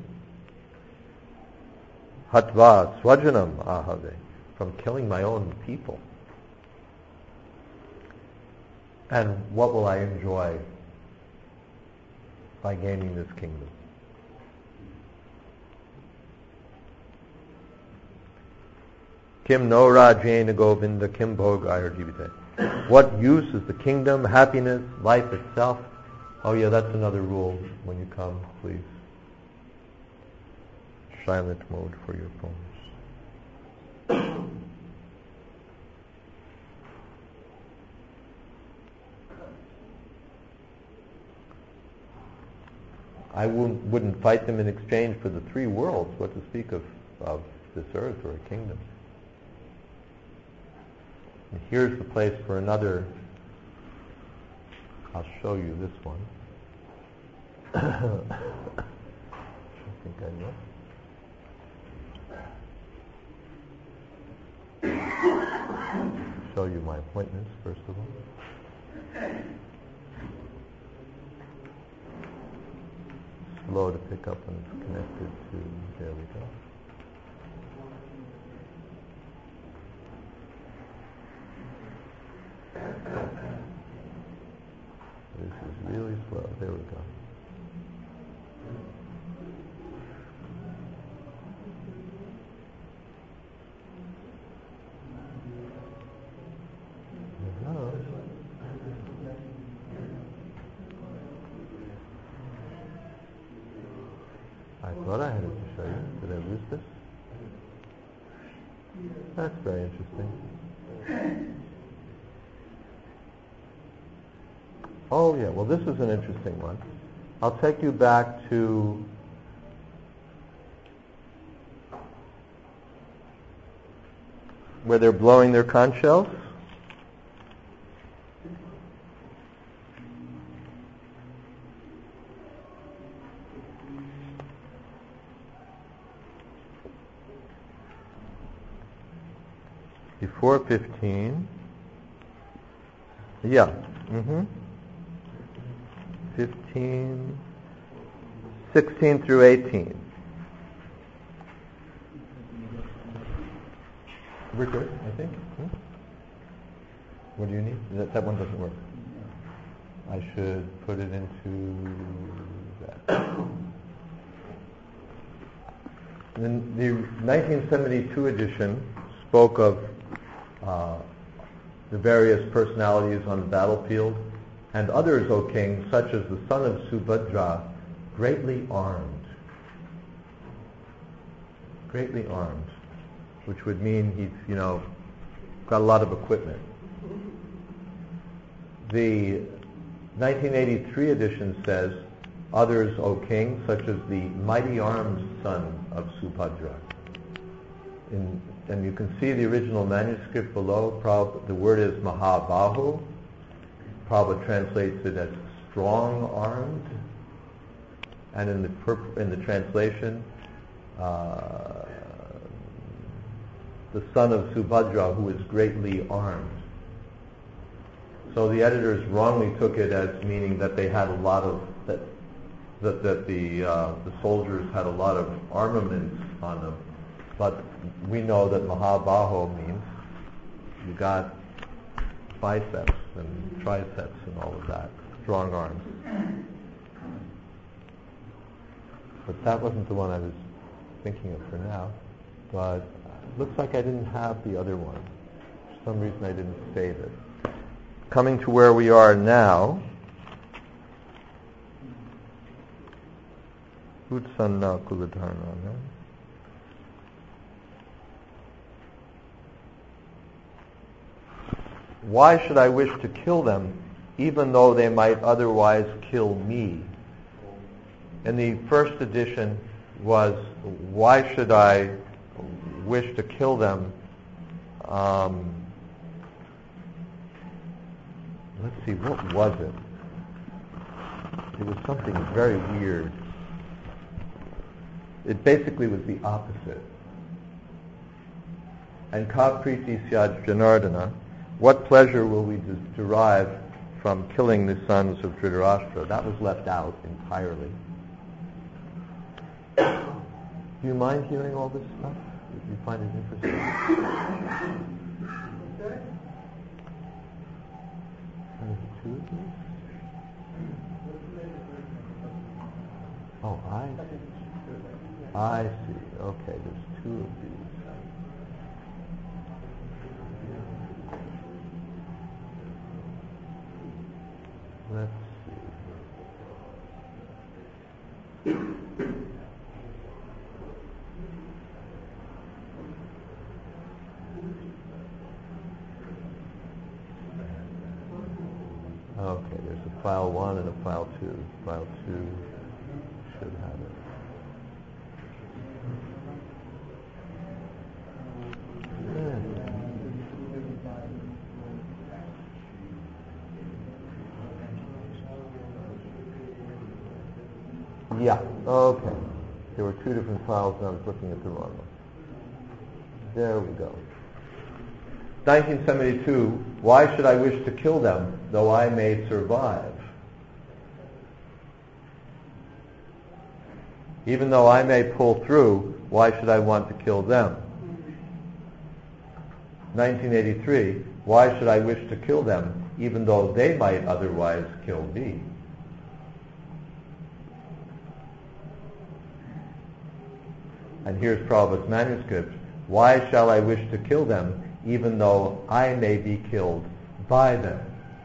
Hatva swajanam ahave. From killing my own people. And what will I enjoy by gaining this kingdom? Kim no rajena govinda kim bhogayar jivite. What use is the kingdom, happiness, life itself? Oh yeah, that's another rule. When you come, please. Silent mode for your phones. I wouldn't fight them in exchange for the 3 worlds, what to speak of this earth or a kingdom. And here's the place for another. I'll show you this one. I think I know. Show you my appointments, first of all. Slow to pick up when it's connected to, there we go. This is really slow, there we go. I thought I had it to show you. Did I lose this? That's very interesting. Oh yeah, well this is an interesting one. I'll take you back to where they're blowing their conch shells? Before 15. Yeah. 15, 16 through 18. We're good, I think. What do you need? That one doesn't work. I should put it into that. Then the 1972 edition spoke of the various personalities on the battlefield, and others, O king, such as the son of Subhadra, greatly armed. Greatly armed, which would mean he's, got a lot of equipment. The 1983 edition says, others, O king, such as the mighty armed son of Subhadra. And you can see the original manuscript below. The word is Mahabahu. Prabhupada translates it as strong-armed. And in the translation, the son of Subhadra, who is greatly armed. So the editors wrongly took it as meaning that they had a lot of that the soldiers had a lot of armaments on them. But we know that Mahabaho means you got biceps and triceps and all of that, strong arms. But that wasn't the one I was thinking of for now. But it looks like I didn't have the other one. For some reason I didn't save it. Coming to where we are now, Utsanna Kuladharna. Why should I wish to kill them, even though they might otherwise kill me? In the first edition was, why should I wish to kill them? Let's see, what was it? It was something very weird. It basically was the opposite. And ka priti syad janardana, what pleasure will we derive from killing the sons of Dhritarashtra? That was left out entirely. Do you mind hearing all this stuff? Do you find it interesting? Two of these? Oh, I see. Okay, there's two of these. Let's see. Okay, there's a file 1 and a file 2. File 2 should have it. Yeah, okay. There were two different files and I was looking at the wrong one. There we go. 1972, why should I wish to kill them, though I may survive? Even though I may pull through, why should I want to kill them? 1983, why should I wish to kill them, even though they might otherwise kill me? And here's Prabhupada's manuscript. Why shall I wish to kill them, even though I may be killed by them?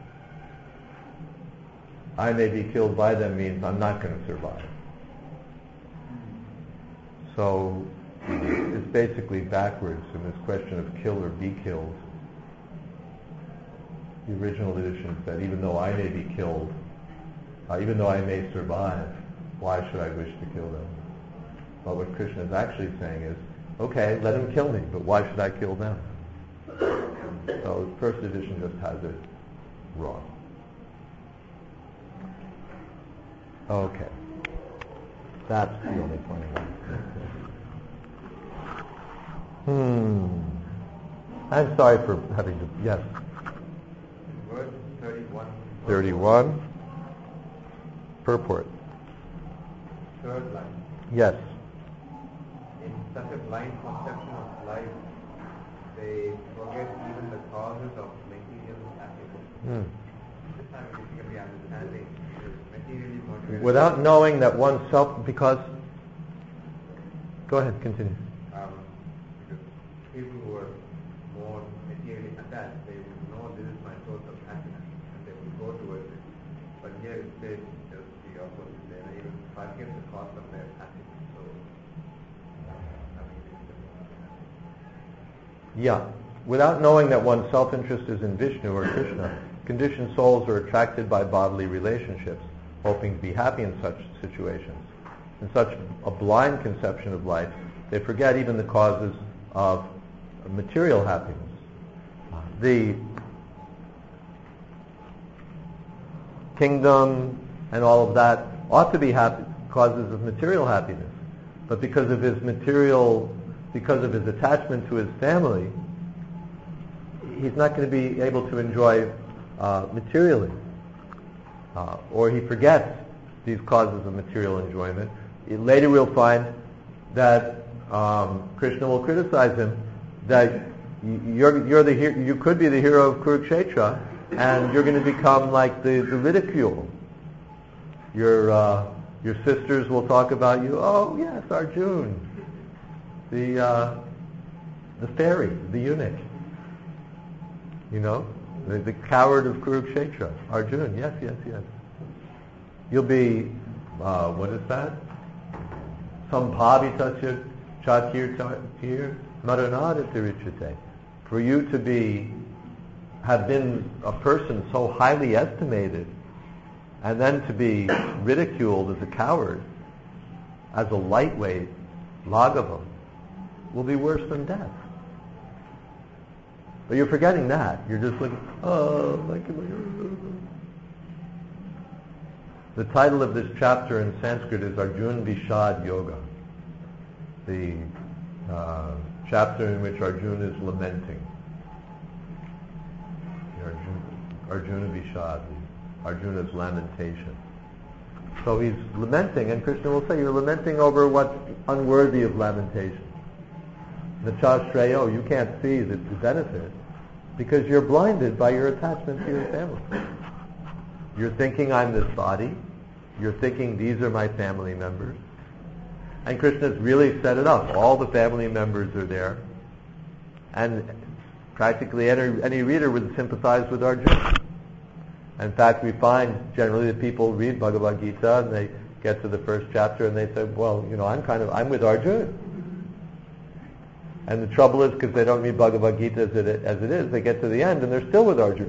I may be killed by them means I'm not going to survive. So it's basically backwards in this question of kill or be killed. The original edition said, even though I may be killed, even though I may survive, why should I wish to kill them? But what Krishna is actually saying is, okay, let him kill me, but why should I kill them? So first edition just has it wrong. Okay. That's the only funny one. I'm sorry for having to... Yes? Verse 31. 31. Purport. Third line. Yes. In such a blind conception of life, they forget even the causes of material happiness. This time basically understanding is materially motivated. Without knowing that oneself, because... Go ahead, continue. Because people who are more materially attached, they would know this is my source of happiness, and they would go towards it. But here it says just the opposite. They may even forget the cause of their happiness. So, Yeah. Without knowing that one's self-interest is in Vishnu or Krishna, conditioned souls are attracted by bodily relationships, hoping to be happy in such situations. In such a blind conception of life, they forget even the causes of material happiness. The kingdom and all of that ought to be causes of material happiness, but because of his attachment to his family, he's not going to be able to enjoy materially, or he forgets these causes of material enjoyment. Later we'll find that Krishna will criticize him that you could be the hero of Kurukshetra, and you're going to become like the ridicule. Your sisters will talk about you. Oh yes, Arjun, the fairy, the eunuch. You know, the coward of Kurukshetra, Arjun. Yes. You'll be what is that? Sambhavita chatir maranaditirichate. For you to have been a person so highly estimated, and then to be ridiculed as a coward, as a lightweight, Laghavam, will be worse than death. But you're forgetting that. You're just looking, The title of this chapter in Sanskrit is Arjun Vishad Yoga, the chapter in which Arjuna is lamenting. Arjuna Vishad, Arjuna's lamentation. So he's lamenting, and Krishna will say, you're lamenting over what's unworthy of lamentation. Nachashreyo, you can't see the benefit because you're blinded by your attachment to your family. You're thinking I'm this body. You're thinking these are my family members. And Krishna's really set it up. All the family members are there. And practically any reader would sympathize with Arjuna. In fact, we find generally that people read Bhagavad Gita and they get to the first chapter and they say, well, I'm with Arjuna. And the trouble is, because they don't read Bhagavad Gita as it is, they get to the end and they're still with Arjuna.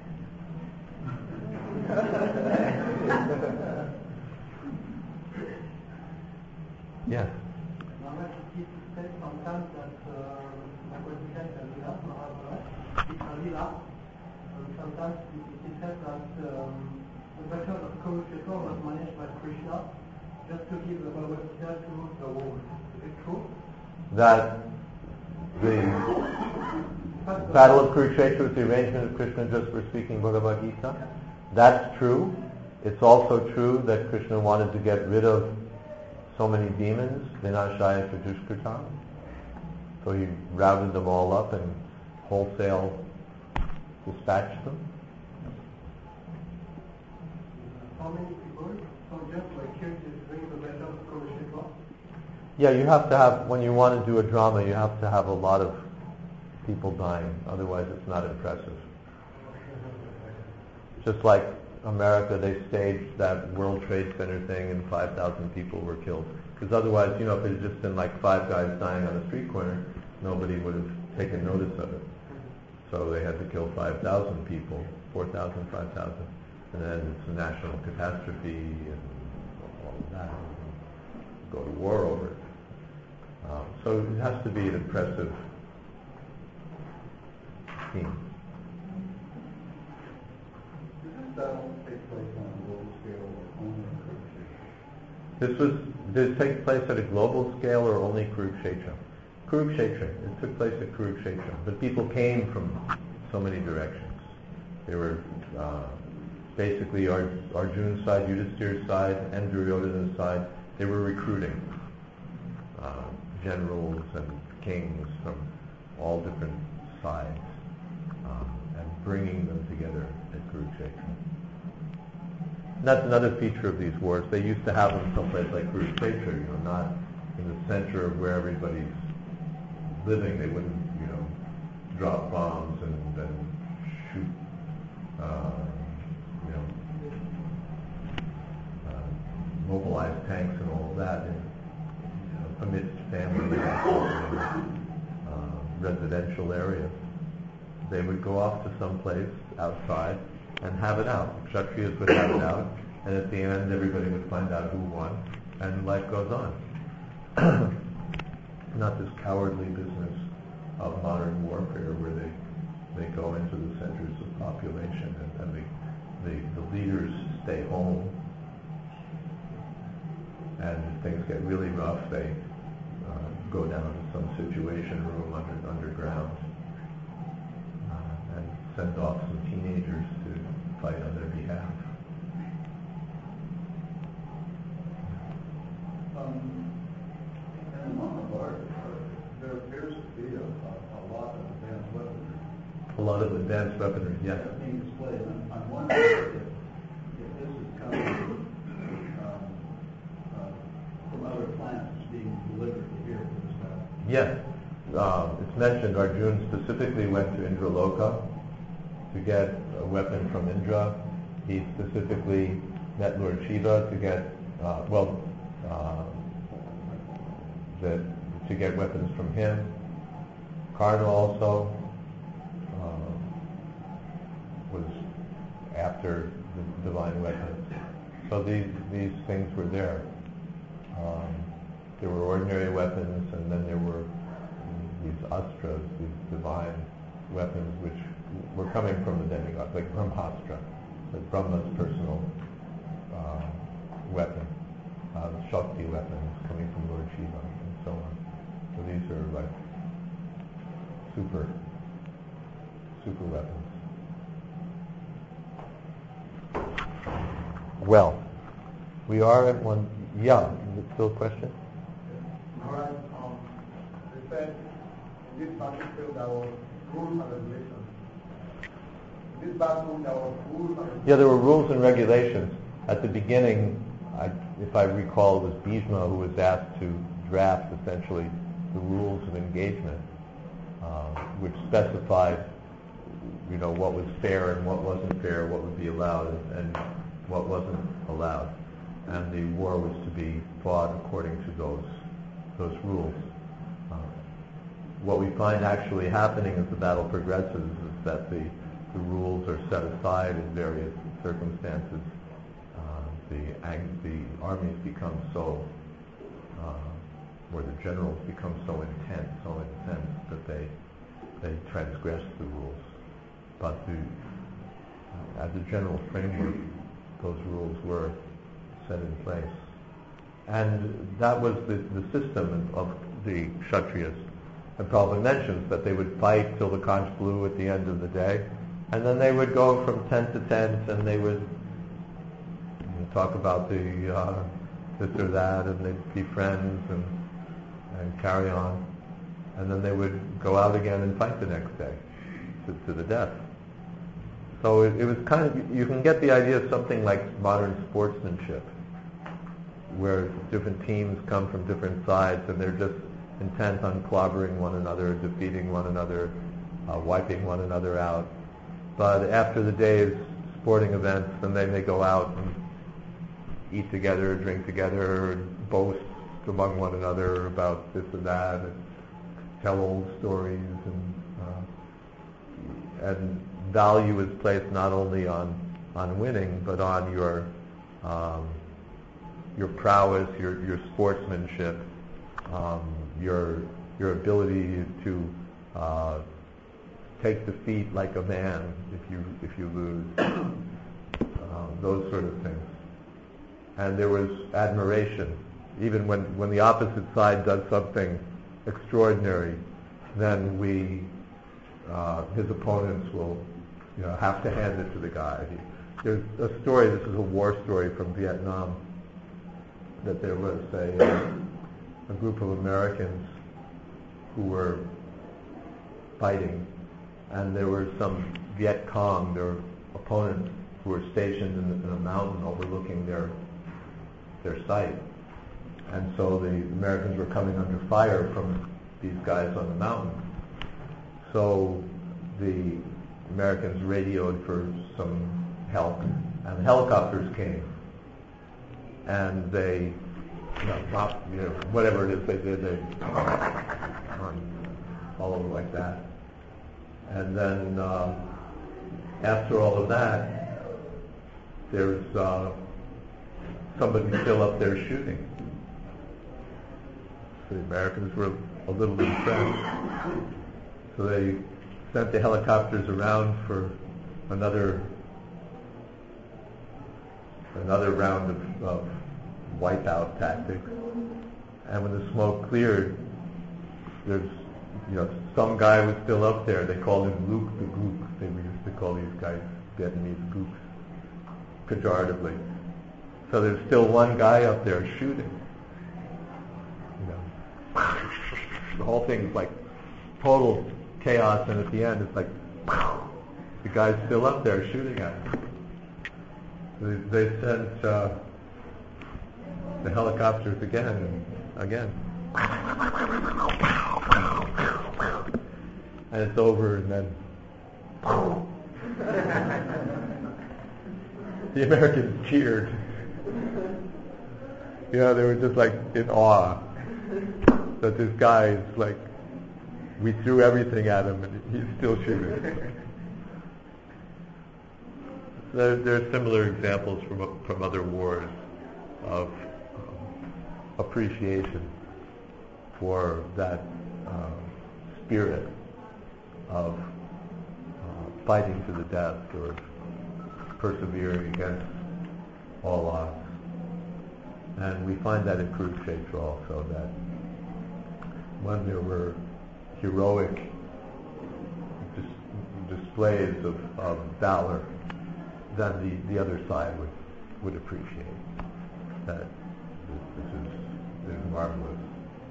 Yes. Sometimes that sometimes it says that the version of Kurukshetra was managed by Krishna just to give the Bhagavad Gita to the world. Is it true? That the Battle of Kurukshetra was the arrangement of Krishna just for speaking Bhagavad Gita? That's true. It's also true that Krishna wanted to get rid of so many demons, Vinashaya Chadushkritam. So he routed them all up and wholesale dispatched them. How many people? So just like here to bring the battle of Kurukshetra? Yeah, you have to have, when you want to do a drama, you have to have a lot of people dying. Otherwise it's not impressive. Just like America, they staged that World Trade Center thing and 5,000 people were killed. Because otherwise, if it had just been like 5 guys dying on a street corner, nobody would have taken notice of it. So they had to kill 5,000 people, 4,000, 5,000. And then it's a national catastrophe and all of that. Go to war over it. So it has to be an impressive team. Does this battle take place on a global scale or only in Kurukshetra? Did it take place at a global scale or only Kurukshetra? Kurukshetra. It took place at Kurukshetra. But people came from so many directions. They were basically Arjuna's side, Yudhisthira's side, and Duryodhana's side. They were recruiting generals and kings from all different sides and bringing them together at Kurukshetra. That's another feature of these wars. They used to have them someplace like Kurukshetra, not in the center of where everybody's living. They wouldn't, drop bombs and shoot, mobilize tanks and all of that amidst family residential areas. They would go off to some place outside and have it out. Kshatriyas would have it out, and at the end everybody would find out who won, and life goes on. Not this cowardly business of modern warfare where they go into the centers of population and the leaders stay home, and if things get really rough, they go down to some situation room underground and send off some teenagers to fight on their behalf. In the Mahabharata, there appears to be a lot of advanced weaponry. A lot of advanced weaponry, yes. Being displayed. I'm wondering if this is coming from other planets being delivered here for this battle. Yes. It's mentioned Arjuna specifically went to Indraloka to get a weapon from Indra. He specifically met Lord Shiva to get, to get weapons from him. Karna also was after the divine weapons. So these things were there. There were ordinary weapons, and then there were these astras, these divine weapons, which were coming from the demigods, like Brahmastra, like Brahma's personal weapon, Shakti weapons coming from Lord Shiva, and so on. So these are like super weapons. Well, we are at one. Yeah, is it still a question? All right. They said in this battlefield there were rules and regulations. In this battle there were rules and regulations. Yeah, there were rules and regulations. At the beginning, if I recall, it was Bhishma who was asked to draft essentially the rules of engagement, which specified, what was fair and what wasn't fair, what would be allowed and what wasn't allowed. And the war was to be fought according to those rules. What we find actually happening as the battle progresses is that the rules are set aside in various circumstances. The armies become so, or the generals become so intense that they transgress the rules. But as a general framework, those rules were set in place. And that was the system of the Kshatriyas. And Prabhupada mentions that they would fight till the conch blew at the end of the day, and then they would go from tent to tent, and they would talk about the this or that, and they'd be friends and carry on, and then they would go out again and fight the next day to the death. So it was kind of, you can get the idea of something like modern sportsmanship, where different teams come from different sides and they're just intent on clobbering one another, defeating one another, wiping one another out. But after the day's sporting events, then they may go out and eat together, drink together, and boast among one another about this or that, and tell old stories, and value is placed not only on winning, but on your prowess, your sportsmanship, your ability to take defeat like a man if you lose, those sort of things. And there was admiration, even when the opposite side does something extraordinary, then his opponents will have to hand it to the guy. There's a story. This is a war story from Vietnam. That there was a group of Americans who were fighting, and there were some Viet Cong, their opponents, who were stationed in a mountain overlooking their site. And so the Americans were coming under fire from these guys on the mountain. So the Americans radioed for some help, and helicopters came. And they, whatever it is they did, they all over like that. And then after all of that, there's somebody still up there shooting. So the Americans were a little impressed. So they sent the helicopters around for another round of wipeout tactics. And when the smoke cleared, there's some guy was still up there. They called him Luke the Gook. They used to call these guys Vietnamese gooks pejoratively. So there's still one guy up there shooting. The whole thing's like total chaos, and at the end it's like the guy's still up there shooting at him. They sent the helicopters again and again. And it's over, and then the Americans cheered. They were just like in awe that this guy is like, we threw everything at him and he's still shooting. There are similar examples from other wars of appreciation for that spirit of fighting to the death or persevering against all odds. And we find that in Kurukshetra also, that when there were heroic displays of valor, then the other side would appreciate that this is marvelous.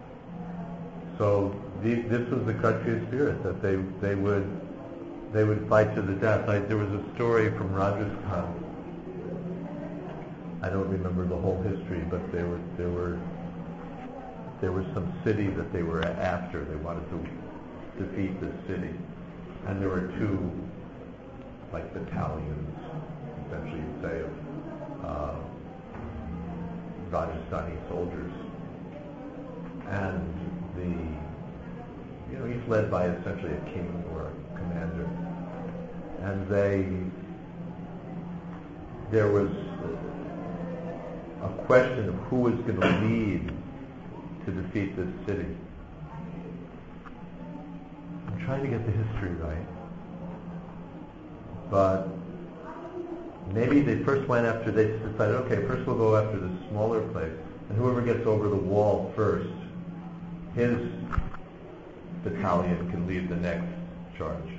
So this was the Kshatriya spirit, that they would fight to the death. There was a story from Rajasthan. I don't remember the whole history, but there was some city that they were after. They wanted to defeat this city, and there were two battalions, essentially you'd say, of Rajasthani soldiers, and each led by essentially a king or a commander, and there was a question of who was going to lead to defeat this city. I'm trying to get the history right, but maybe they first went after, they decided, okay, first we'll go after the smaller place, and whoever gets over the wall first, his battalion can lead the next charge.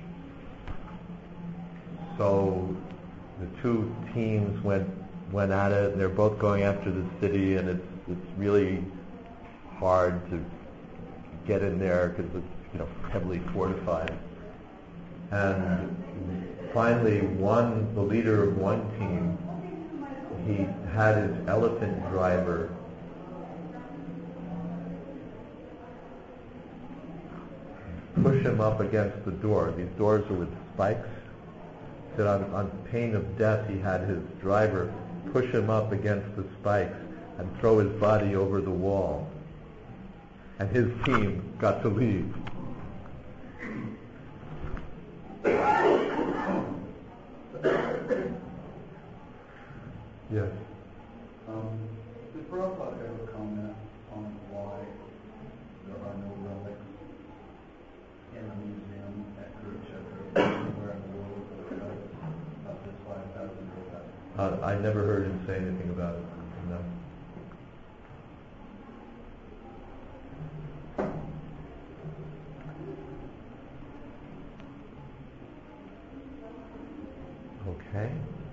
So the two teams went at it, and they're both going after the city, and it's really hard to get in there because it's heavily fortified. And finally, the leader of one team, he had his elephant driver push him up against the door. These doors are with spikes. That on pain of death, he had his driver push him up against the spikes and throw his body over the wall. And his team got to leave. Yes. Did Prabhupada ever comment on why there are no relics in the museum at Kurukshetra? I never heard him say anything about it. No. Okay.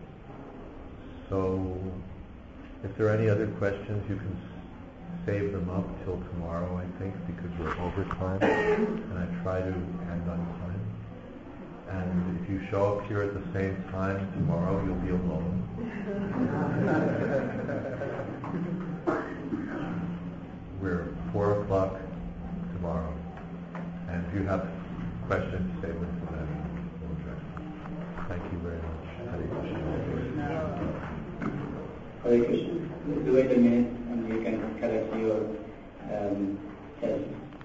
So, if there are any other questions, you can save them up till tomorrow, I think, because we're over time, and I try to end on time. And if you show up here at the same time tomorrow, you'll be alone. We're 4 o'clock tomorrow, and if you have questions, save them for then. We'll address them. Thank you very much. Hare Krishna. Hare Krishna. Do it a minute and you can correct your health.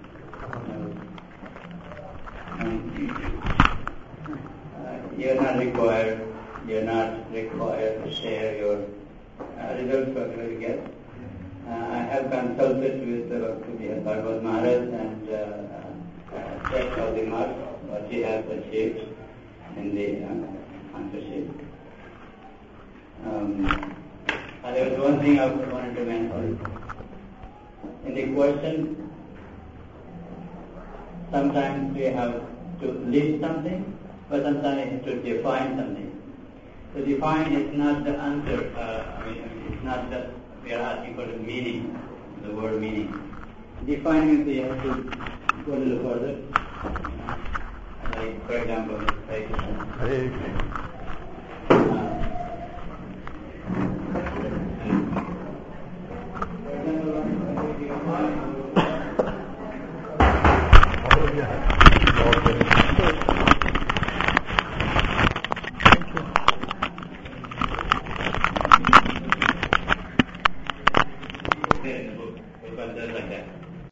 You're not required to share your results whatever you get. I have consulted with Bhakti Bhagavad Maharaj and checked all the marks, what he has achieved in the answership. There was one thing I wanted to mention. In the question, sometimes we have to list something, but sometimes to define something. To define is not the answer. It's not that we are asking for the meaning, the word meaning. Defining means you have to go a little further. Like, for example, like that.